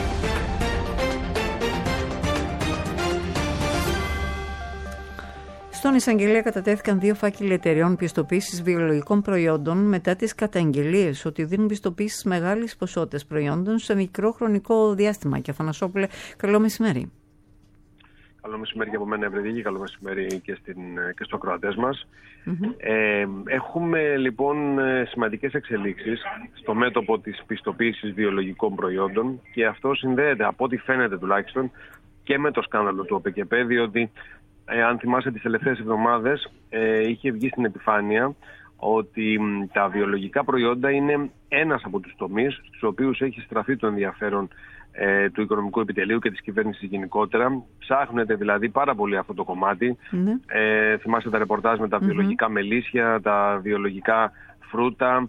Στον εισαγγελέα κατατέθηκαν 2 φάκελοι εταιρεών πιστοποίησης βιολογικών προϊόντων μετά τις καταγγελίες ότι δίνουν πιστοποίησεις μεγάλης ποσότητας προϊόντων σε μικρό χρονικό διάστημα. Και Αθανασόπουλε, καλό μεσημέρι. Καλό μεσημέρι και από μένα, Ευρεδίκη. Καλό μεσημέρι και στους ακροατές μας. Έχουμε λοιπόν σημαντικές εξελίξεις στο μέτωπο της πιστοποίησης βιολογικών προϊόντων και αυτό συνδέεται, από ό,τι φαίνεται τουλάχιστον, και με το σκάνδαλο του ΟΠΚΠ, διότι αν θυμάσαι τις τελευταίες εβδομάδες είχε βγει στην επιφάνεια ότι τα βιολογικά προϊόντα είναι ένας από τους τομείς στους οποίους έχει στραφεί το ενδιαφέρον του οικονομικού επιτελείου και της κυβέρνησης γενικότερα. Ψάχνεται δηλαδή πάρα πολύ αυτό το κομμάτι. Θυμάστε τα ρεπορτάζ με τα βιολογικά μελίσια, τα βιολογικά φρούτα.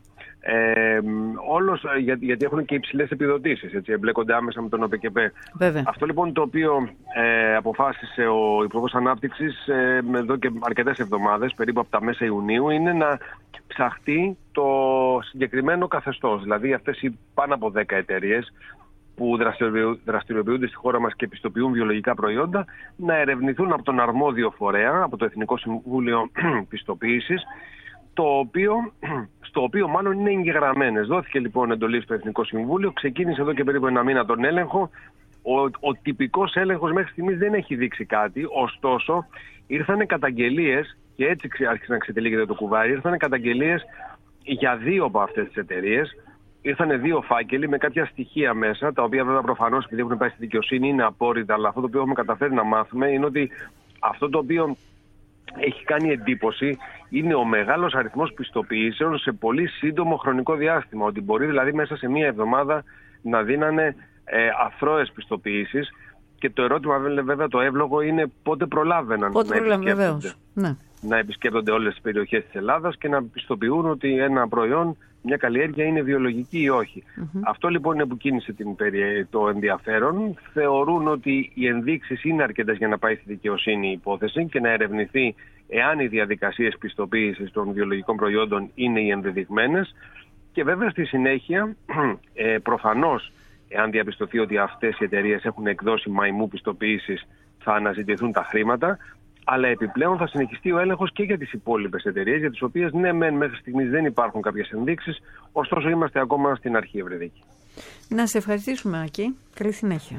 Γιατί έχουν και υψηλές επιδοτήσεις, έτσι, εμπλέκονται άμεσα με τον ΟΠΚΠ. Αυτό λοιπόν το οποίο αποφάσισε ο Υπουργός Ανάπτυξης εδώ και αρκετές εβδομάδες, περίπου από τα μέσα Ιουνίου, είναι να ψαχτεί το συγκεκριμένο καθεστώς. Δηλαδή αυτές οι πάνω από 10 εταιρείες που δραστηριοποιούνται στη χώρα μας και πιστοποιούν βιολογικά προϊόντα, να ερευνηθούν από τον αρμόδιο φορέα, από το Εθνικό Συμβούλιο Πιστοποίησης, στο οποίο μάλλον είναι εγγεγραμμένες. Δόθηκε λοιπόν εντολή στο Εθνικό Συμβούλιο, ξεκίνησε εδώ και περίπου 1 μήνα τον έλεγχο. Ο τυπικός έλεγχος μέχρι στιγμής δεν έχει δείξει κάτι, ωστόσο ήρθαν καταγγελίες, και έτσι άρχισε να ξετυλίγεται το κουβάρι, ήρθαν καταγγελίες για 2 από αυτές τις εταιρείες. Ήρθαν 2 φάκελοι με κάποια στοιχεία μέσα, τα οποία βέβαια προφανώς επειδή έχουν πάει στη δικαιοσύνη είναι απόρριτα, αλλά αυτό το οποίο έχουμε καταφέρει να μάθουμε είναι ότι αυτό το οποίο έχει κάνει εντύπωση είναι ο μεγάλος αριθμός πιστοποιήσεων σε πολύ σύντομο χρονικό διάστημα. Ότι μπορεί δηλαδή μέσα σε 1 εβδομάδα να δίνανε αθρώες πιστοποιήσεις. Και το ερώτημα βέβαια το εύλογο είναι πότε προλάβαιναν να επισκέπτονται όλες τις περιοχές της Ελλάδας και να πιστοποιούν ότι ένα προϊόν, μια καλλιέργεια είναι βιολογική ή όχι. Αυτό λοιπόν είναι που κίνησε το ενδιαφέρον. Θεωρούν ότι οι ενδείξεις είναι αρκετές για να πάει στη δικαιοσύνη η υπόθεση και να ερευνηθεί εάν οι διαδικασίες πιστοποίησης των βιολογικών προϊόντων είναι οι ενδεδειγμένες. Και βέβαια στη συνέχεια προφανώς, εάν διαπιστωθεί ότι αυτές οι εταιρείες έχουν εκδώσει μαϊμού πιστοποίησης, θα αναζητηθούν τα χρήματα. Αλλά επιπλέον θα συνεχιστεί ο έλεγχος και για τις υπόλοιπες εταιρείες, για τις οποίες ναι, μέχρι στιγμής δεν υπάρχουν κάποιες ενδείξεις, ωστόσο είμαστε ακόμα στην αρχή, Ευρεδίκη. Να σε ευχαριστήσουμε, Άκη. Καλή συνέχεια.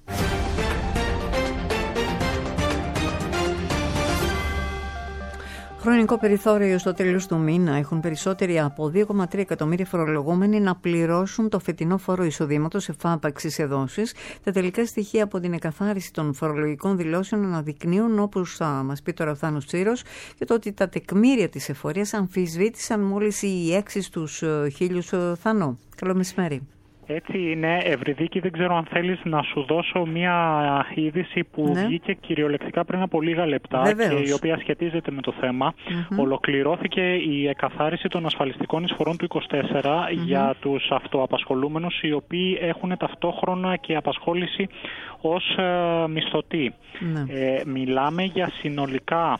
Χρονικό περιθώριο στο τέλος του μήνα έχουν περισσότεροι από 2,3 εκατομμύρια φορολογούμενοι να πληρώσουν το φετινό φόρο εισοδήματος εφάπαξης εδώσεις. Τα τελικά στοιχεία από την εκαθάριση των φορολογικών δηλώσεων αναδεικνύουν, όπως θα μας πει τώρα ο Θάνος Τσίρος, και το ότι τα τεκμήρια της εφορίας αμφισβήτησαν μόλις οι 6 στους 1000 Θανό. Καλό μεσημέρι. Έτσι είναι, Ευρυδίκη, δεν ξέρω αν θέλεις να σου δώσω μια είδηση που βγήκε κυριολεκτικά πριν από λίγα λεπτά. Βεβαίως. Και η οποία σχετίζεται με το θέμα. Ολοκληρώθηκε η εκαθάριση των ασφαλιστικών εισφορών του 24 για τους αυτοαπασχολούμενους, οι οποίοι έχουν ταυτόχρονα και απασχόληση ως μισθωτοί. Μιλάμε για συνολικά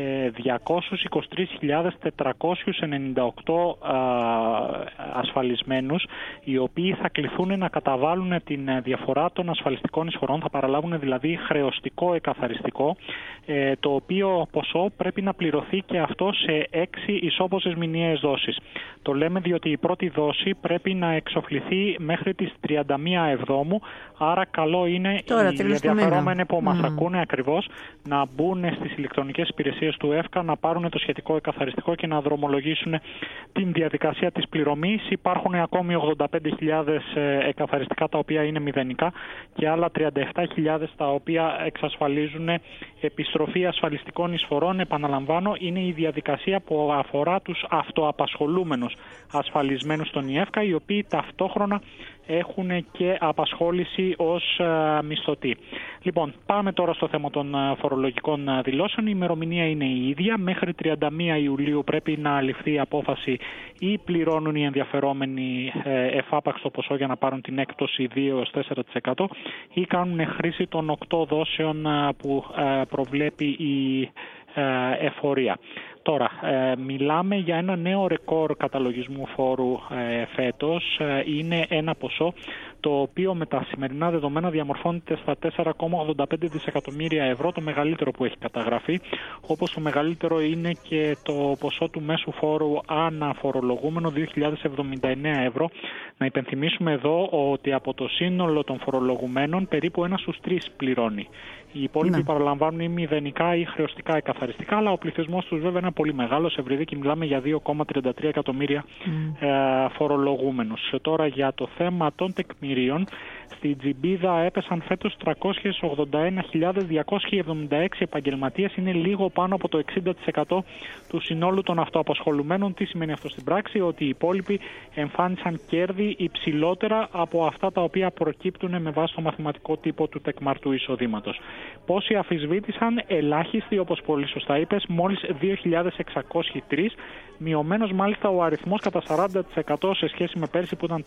223.498 ασφαλισμένους, οι οποίοι θα κληθούν να καταβάλουν την διαφορά των ασφαλιστικών εισφορών, θα παραλάβουν δηλαδή χρεωστικό εκαθαριστικό, το οποίο ποσό πρέπει να πληρωθεί και αυτό σε 6 ισόποσες μηνιαίες δόσεις. Το λέμε διότι η πρώτη δόση πρέπει να εξοφληθεί μέχρι τις 31 Εβδόμου, άρα καλό είναι οι ενδιαφερόμενοι που μας ακούνε ακριβώς να μπουν στις ηλεκτρονικές υπηρεσίες του ΕΦΚΑ, να πάρουν το σχετικό εκαθαριστικό και να δρομολογήσουν την διαδικασία της πληρωμής. Υπάρχουν ακόμη 85.000 εκαθαριστικά τα οποία είναι μηδενικά και άλλα 37.000 τα οποία εξασφαλίζουν επιστροφή ασφαλιστικών εισφορών. Επαναλαμβάνω, είναι η διαδικασία που αφορά τους αυτοαπασχολούμενους ασφαλισμένους στον ΙΕΦΚΑ, οι οποίοι ταυτόχρονα έχουν και απασχόληση ως μισθωτοί. Λοιπόν, πάμε τώρα στο θέμα των φορολογικών δηλώσεων. Η ημερομηνία είναι η ίδια. Μέχρι 31 Ιουλίου πρέπει να ληφθεί η απόφαση ή πληρώνουν οι ενδιαφερόμενοι εφάπαξ το ποσό για να πάρουν την έκπτωση 2-4% ή κάνουν χρήση των 8 δόσεων που προβλέπει η εφορία. Τώρα, μιλάμε για ένα νέο ρεκόρ καταλογισμού φόρου φέτος. Είναι ένα ποσό το οποίο με τα σημερινά δεδομένα διαμορφώνεται στα 4,85 δισεκατομμύρια ευρώ, το μεγαλύτερο που έχει καταγραφεί, όπως το μεγαλύτερο είναι και το ποσό του μέσου φόρου αναφορολογούμενο 2.079 ευρώ. Να υπενθυμίσουμε εδώ ότι από το σύνολο των φορολογουμένων περίπου 1 στους 3 πληρώνει. Οι υπόλοιποι παραλαμβάνουν ή μηδενικά ή χρεωστικά εκαθαριστικά, αλλά ο πληθυσμός τους βέβαια είναι πολύ μεγάλος. Ευρυδίκη μιλάμε για 2,33 εκατομμύρια φορολογούμενους. Τώρα για το θέμα των τεκμηρίων, στη Τζιμπίδα έπεσαν φέτος 381.276 επαγγελματίες. Είναι λίγο πάνω από το 60% του συνόλου των αυτοαπασχολουμένων. Τι σημαίνει αυτό στην πράξη? Ότι οι υπόλοιποι εμφάνισαν κέρδη υψηλότερα από αυτά τα οποία προκύπτουν με βάση το μαθηματικό τύπο του τεκμαρτού εισοδήματος. Πόσοι αφισβήτησαν? Ελάχιστοι, όπως πολύ σωστά είπες, μόλις 2.603, μειωμένος μάλιστα ο αριθμός κατά 40% σε σχέση με πέρσι που ήταν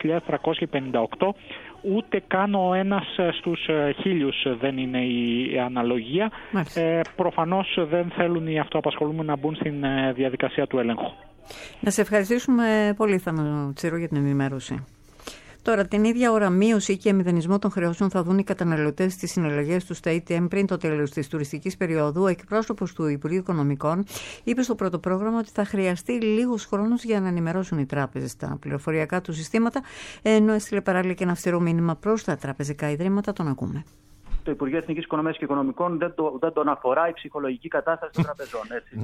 4.358. Ούτε καν ο ένας στους 1.000 δεν είναι η αναλογία. Προφανώς δεν θέλουν οι αυτοαπασχολούμενοι να μπουν στην διαδικασία του έλεγχου. Να σε ευχαριστήσουμε πολύ, Θάνο Τσίρο, για την ενημέρωση. Τώρα, την ίδια ώρα, μείωση και μηδενισμό των χρεώσεων θα δουν οι καταναλωτές στις συναλλαγές του στα ATM πριν το τέλος της τουριστικής περίοδου. Ο εκπρόσωπος του Υπουργείου Οικονομικών είπε στο πρώτο πρόγραμμα ότι θα χρειαστεί λίγος χρόνος για να ενημερώσουν οι τράπεζες τα πληροφοριακά του συστήματα, ενώ έστειλε παράλληλα και ένα αυστηρό μήνυμα προς τα τραπεζικά ιδρύματα. Τον ακούμε. Το Υπουργείο Εθνικής Οικονομίας και Οικονομικών δεν τον αφορά η ψυχολογική κατάσταση των τραπεζών.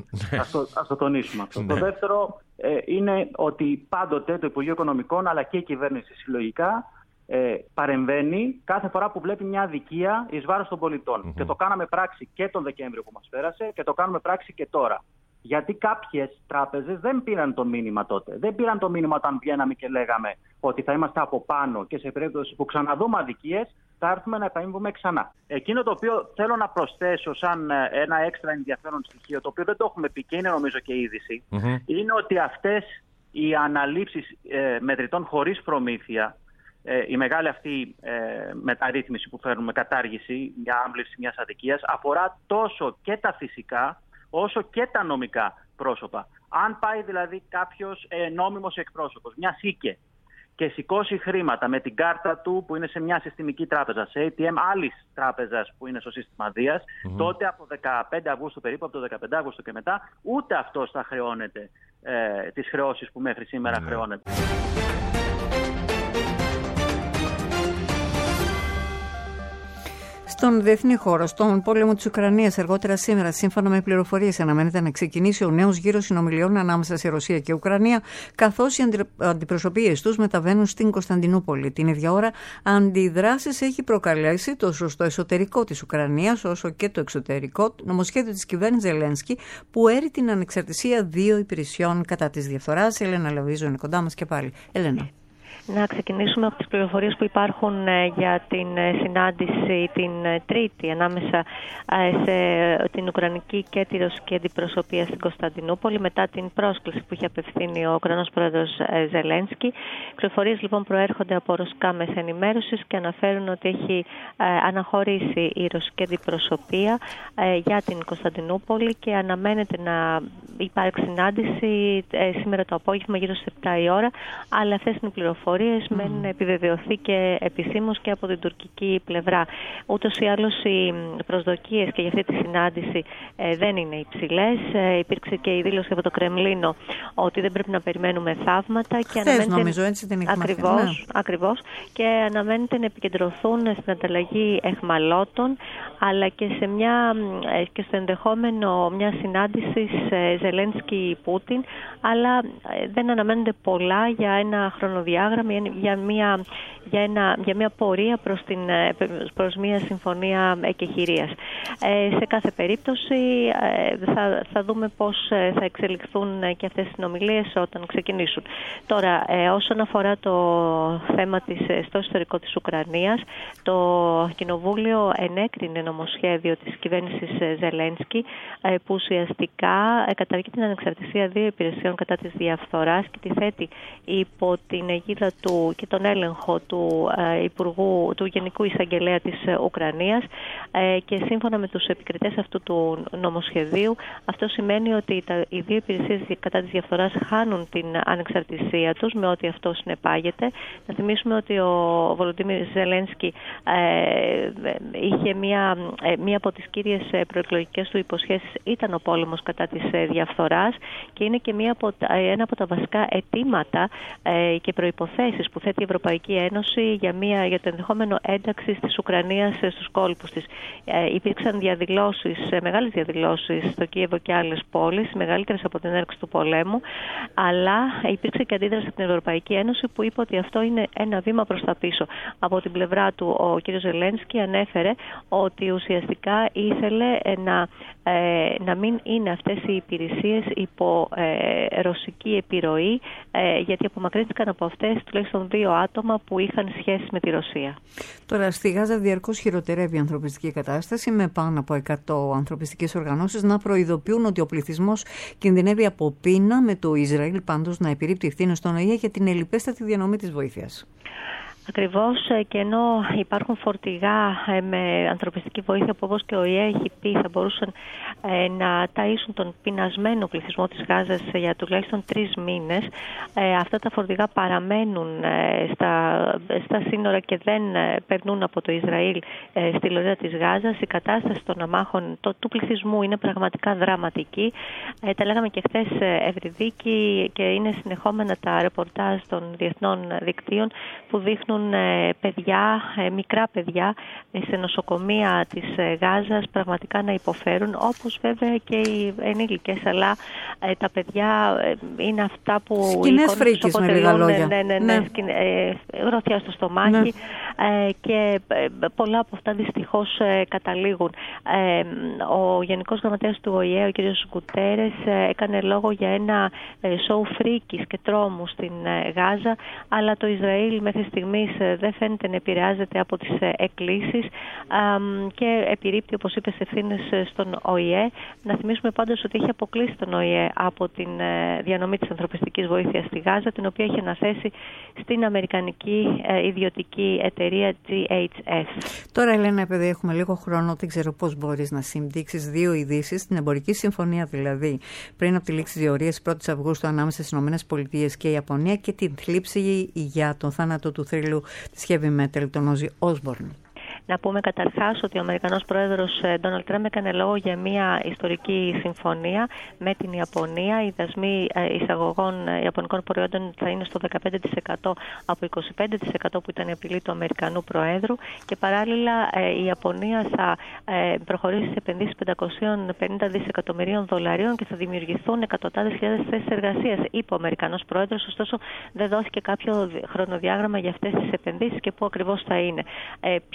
Ας το τονίσουμε αυτό. Το δεύτερο είναι ότι πάντοτε το Υπουργείο Οικονομικών αλλά και η κυβέρνηση συλλογικά παρεμβαίνει κάθε φορά που βλέπει μια αδικία εις βάρος των πολιτών. Και το κάναμε πράξη και τον Δεκέμβριο που μας πέρασε και το κάνουμε πράξη και τώρα. Γιατί κάποιες τράπεζες δεν πήραν το μήνυμα τότε. Δεν πήραν το μήνυμα όταν βγαίναμε και λέγαμε ότι θα είμαστε από πάνω και σε περίπτωση που ξαναδούμε αδικίες θα έρθουμε να επαΐμβουμε ξανά. Εκείνο το οποίο θέλω να προσθέσω σαν ένα έξτρα ενδιαφέρον στοιχείο, το οποίο δεν το έχουμε πει και είναι νομίζω και είδηση, είναι ότι αυτές οι αναλήψεις μετρητών χωρίς προμήθεια, η μεγάλη αυτή μεταρρύθμιση που φέρνουμε, κατάργηση, μια άμβληση μιας αδικίας, αφορά τόσο και τα φυσικά όσο και τα νομικά πρόσωπα. Αν πάει δηλαδή κάποιος νόμιμος εκπρόσωπος, μια ΣΥΚΕ, και σηκώσει χρήματα με την κάρτα του που είναι σε μια συστημική τράπεζα, σε ATM άλλης τράπεζας που είναι στο σύστημα Δίας, τότε από 15 Αυγούστου περίπου, από το 15 Αυγούστου και μετά, ούτε αυτός θα χρεώνεται τις χρεώσεις που μέχρι σήμερα χρεώνεται. Στον διεθνή χώρο, στον πόλεμο της Ουκρανίας, αργότερα σήμερα, σύμφωνα με πληροφορίες, αναμένεται να ξεκινήσει ο νέος γύρος συνομιλιών ανάμεσα σε Ρωσία και Ουκρανία, καθώς οι αντιπροσωπείες τους μεταβαίνουν στην Κωνσταντινούπολη. Την ίδια ώρα, αντιδράσεις έχει προκαλέσει τόσο στο εσωτερικό της Ουκρανίας, όσο και το εξωτερικό νομοσχέδιο της κυβέρνησης Ζελένσκι, που έρει την ανεξαρτησία 2 υπηρεσιών κατά της διαφθοράς. Ελένα Λαβίζο είναι κοντά μας και πάλι. Ελένα. Να ξεκινήσουμε από τις πληροφορίες που υπάρχουν για την συνάντηση την Τρίτη ανάμεσα σε την Ουκρανική και τη Ρωσική αντιπροσωπεία στην Κωνσταντινούπολη μετά την πρόσκληση που είχε απευθύνει ο Ουκρανός πρόεδρος Ζελένσκι. Πληροφορίες λοιπόν προέρχονται από ρωσικά μέσα ενημέρωσης και αναφέρουν ότι έχει αναχωρήσει η Ρωσική αντιπροσωπεία για την Κωνσταντινούπολη και αναμένεται να υπάρξει συνάντηση σήμερα το απόγευμα γύρω στις 7 η ώρα, αλλά αυτές είναι οι πληροφορίες μένουν να επιβεβαιωθεί και επισήμως και από την τουρκική πλευρά. Ούτως ή άλλως οι προσδοκίες και για αυτή τη συνάντηση δεν είναι υψηλές. Υπήρξε και η δήλωση από το Κρεμλίνο ότι δεν πρέπει να περιμένουμε θαύματα. Χθες νομίζω έτσι την είχαμε. Ακριβώς. Και αναμένεται να επικεντρωθούν στην ανταλλαγή εχμαλώτων, αλλά και και στο ενδεχόμενο μια συνάντηση Ζελένσκι-Πούτιν, αλλά δεν αναμένονται πολλά για ένα χρονοδιάγραμμα, για μια πορεία προς μια συμφωνία εκεχηρίας. Σε κάθε περίπτωση θα δούμε πώς θα εξελιχθούν και αυτές οι συνομιλίες όταν ξεκινήσουν. Τώρα, όσον αφορά το θέμα στο ιστορικό της Ουκρανίας, το Κοινοβούλιο ενέκρινε νομοσχέδιο της κυβέρνησης Ζελένσκι που ουσιαστικά καταργεί την ανεξαρτησία δύο υπηρεσιών κατά της διαφθοράς και τη θέτει υπό την αιγίδα του και τον έλεγχο του Γενικού Εισαγγελέα της Ουκρανίας και σύμφωνα με τους επικριτές αυτού του νομοσχεδίου αυτό σημαίνει ότι οι δύο υπηρεσίες κατά της διαφθοράς χάνουν την ανεξαρτησία τους με ό,τι αυτό συνεπάγεται. Να θυμίσουμε ότι ο Βολοντίμιρ Ζελένσκι είχε μία από τις κύριες προεκλογικές του υποσχέσεις ήταν ο πόλεμος κατά της διαφθοράς και είναι και ένα από τα βασικά αιτήματα και προϋποθέσεις που θέτει η Ευρωπαϊκή Ένωση για το ενδεχόμενο ένταξη της Ουκρανίας στους κόλπους της. Υπήρξαν μεγάλες διαδηλώσεις στο Κίεβο και άλλες πόλεις, μεγαλύτερες από την έναρξη του πολέμου, αλλά υπήρξε και αντίδραση από την Ευρωπαϊκή Ένωση που είπε ότι αυτό είναι ένα βήμα προς τα πίσω. Από την πλευρά του ο κ. Ζελένσκι ανέφερε ότι ουσιαστικά ήθελε να μην είναι αυτές οι υπηρεσίες υπό ρωσική επιρροή, γιατί απομακρύνθηκαν από αυτές τουλάχιστον 2 άτομα που είχαν σχέση με τη Ρωσία. Τώρα στη Γάζα διαρκώς χειροτερεύει η ανθρωπιστική κατάσταση με πάνω από 100 ανθρωπιστικές οργανώσεις να προειδοποιούν ότι ο πληθυσμός κινδυνεύει από πείνα, με το Ισραήλ πάντως να επιρρύπτει ευθύνες στον ΟΗΕ για την ελλιπέστατη διανομή της βοήθειας. Ακριβώς, και ενώ υπάρχουν φορτηγά με ανθρωπιστική βοήθεια που όπως και ο ΟΗΕ έχει πει θα μπορούσαν να ταΐσουν τον πεινασμένο πληθυσμό της Γάζας για τουλάχιστον 3 μήνες, αυτά τα φορτηγά παραμένουν στα σύνορα και δεν περνούν από το Ισραήλ στη λωρίδα της Γάζας. Η κατάσταση των αμάχων του πληθυσμού είναι πραγματικά δραματική. Τα λέγαμε και χθες, Ευρυδίκη, και είναι συνεχόμενα τα ρεπορτάζ των διεθνών δικτύων που δείχνουν μικρά παιδιά σε νοσοκομεία της Γάζας πραγματικά να υποφέρουν, όπως βέβαια και οι ενήλικες, αλλά τα παιδιά είναι αυτά που σκηνές φρίκης με λίγα λόγια. Γροθιά στο στομάχι, και πολλά από αυτά δυστυχώς καταλήγουν. Ο Γενικός Γραμματέας του ΟΗΕ, ο κ. Γκουτέρες, έκανε λόγο για ένα σοου φρίκης και τρόμου στην Γάζα, αλλά το Ισραήλ μέχρι στιγμής δεν φαίνεται να επηρεάζεται από τις εκκλήσεις και επιρρύπτει, όπως είπε, ευθύνες στον ΟΗΕ. Να θυμίσουμε πάντως ότι έχει αποκλείσει τον ΟΗΕ από την διανομή της ανθρωπιστικής βοήθειας στη Γάζα, την οποία έχει αναθέσει στην αμερικανική ιδιωτική εταιρεία GHS. Τώρα, Ελένα, επειδή έχουμε λίγο χρόνο, δεν ξέρω πώς μπορείς να συμπτύξεις 2 ειδήσεις. Την εμπορική συμφωνία δηλαδή πριν από τη λήξη διορίας 1η Αυγούστου ανάμεσα στις ΗΠΑ και η Ιαπωνία και την θλίψη για τον θάνατο του θρύλου της heavy metal, τον Όζι Όσμπορν. Να πούμε καταρχάς ότι ο Αμερικανός πρόεδρος Ντόναλντ Τραμπ έκανε λόγο για μια ιστορική συμφωνία με την Ιαπωνία. Οι δασμοί εισαγωγών ιαπωνικών προϊόντων θα είναι στο 15% από 25% που ήταν η απειλή του Αμερικανού Προέδρου, και παράλληλα η Ιαπωνία θα προχωρήσει σε επενδύσεις 550 δισεκατομμυρίων δολαρίων και θα δημιουργηθούν εκατοντάδες χιλιάδες θέσεις εργασίας, είπε ο Αμερικανός Πρόεδρος. Ωστόσο, δεν δόθηκε κάποιο χρονοδιάγραμμα για αυτές τις επενδύσεις και πού ακριβώς θα είναι. Πιο σημαντική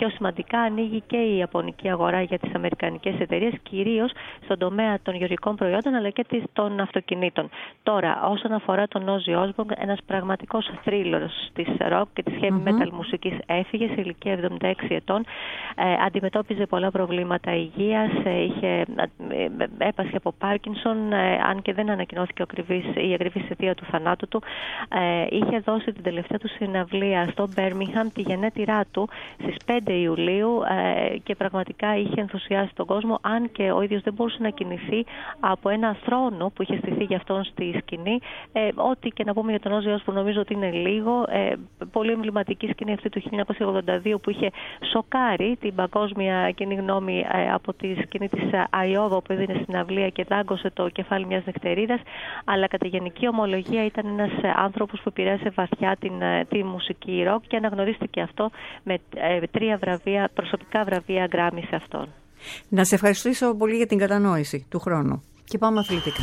πραγματικά ανοίγει και η ιαπωνική αγορά για τις αμερικανικές εταιρείες, κυρίως στον τομέα των γεωργικών προϊόντων αλλά και των αυτοκινήτων. Τώρα, όσον αφορά τον Ozzy Osbourne, ένας πραγματικός θρύλος της rock και της heavy metal μουσικής, έφυγε σε ηλικία 76 ετών, αντιμετώπιζε πολλά προβλήματα υγείας, έπασχε από Πάρκινσον, αν και δεν ανακοινώθηκε η ακριβής αιτία του θανάτου του. Είχε δώσει την τελευταία του συναυλία στο Μπέρμιγχαμ, τη γενέτειρά του, στις 5 Ιουλίου και πραγματικά είχε ενθουσιάσει τον κόσμο, αν και ο ίδιος δεν μπορούσε να κινηθεί από ένα θρόνο που είχε στηθεί για αυτόν στη σκηνή. Ό,τι και να πούμε για τον Ozzy Osbourne νομίζω ότι είναι λίγο. Πολύ εμβληματική σκηνή αυτή του 1982 που είχε σοκάρει την παγκόσμια κοινή γνώμη από τη σκηνή της Αϊόβα που έδινε στην αυλία και δάγκωσε το κεφάλι μιας νεκτερίδας, αλλά κατά γενική ομολογία ήταν ένας άνθρωπος που επηρέασε βαθιά τη μουσική ροκ και αναγνωρίστηκε αυτό με 3 προσωπικά βραβεία Γκράμι σε αυτόν. Να σε ευχαριστήσω πολύ για την κατανόηση του χρόνου και πάμε αθλητικά.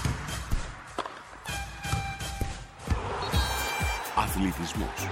Αθλητισμός.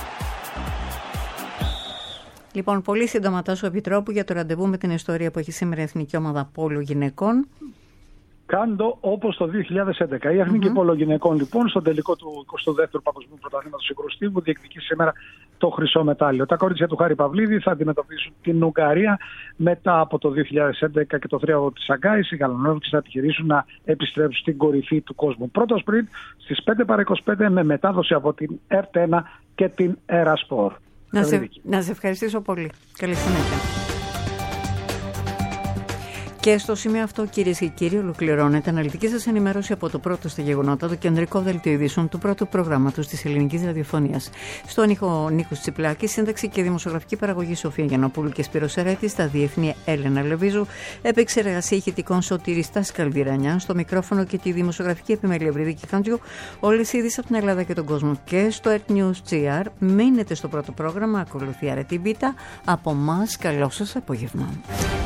Λοιπόν, πολύ σύντομα Τάσο Επιτρόπου για το ραντεβού με την ιστορία που έχει σήμερα η Εθνική Ομάδα Πόλου Γυναικών. Κάντο όπως το 2011. Η Εθνική Πόλο Γυναικών λοιπόν στον τελικό του 22ου Παγκοσμίου Πρωταθλήματος Συγκροστίβου διεκδικήσει σήμερα το χρυσό μετάλλιο. Τα κορίτσια του Χάρη Παυλίδη θα αντιμετωπίσουν την Ουγγαρία μετά από το 2011 και το θρίαβο της Σαγκάης. Οι Γαλλονόβικες θα επιχειρήσουν να επιστρέψουν στην κορυφή του κόσμου. Πρώτο σπριντ στις 5:25 με μετάδοση από την ΕΡΤ1 και την Ερασπορ. Να σε ευχαριστήσω πολύ. Καλή συνέχεια. Και στο σημείο αυτό, κυρίες και κύριοι, ολοκληρώνεται αναλυτική σας ενημέρωση από το πρώτο στα γεγονότα, το κεντρικό δελτίο ειδήσεων του πρώτου προγράμματος της ελληνικής ραδιοφωνίας. Στον ήχο Νίκος Τσιπλάκη, σύνταξη και δημοσιογραφική παραγωγή Σοφία Γιαννοπούλου και Σπύρος Σερέτης, στα διεθνή Έλενα Λεβίζου, επεξεργασία ηχητικών Σωτήρης Τάσκαλβιρανιά, στο μικρόφωνο και τη δημοσιογραφική επιμέλεια Ευρυδίκη Καντζιού, όλες οι ειδήσεις από την Ελλάδα και τον κόσμο και στο EarthNews.gr. Μείνετε στο πρώτο πρόγραμμα, ακολουθεί αρετή β'. Από εμάς, καλό σας απόγευμα.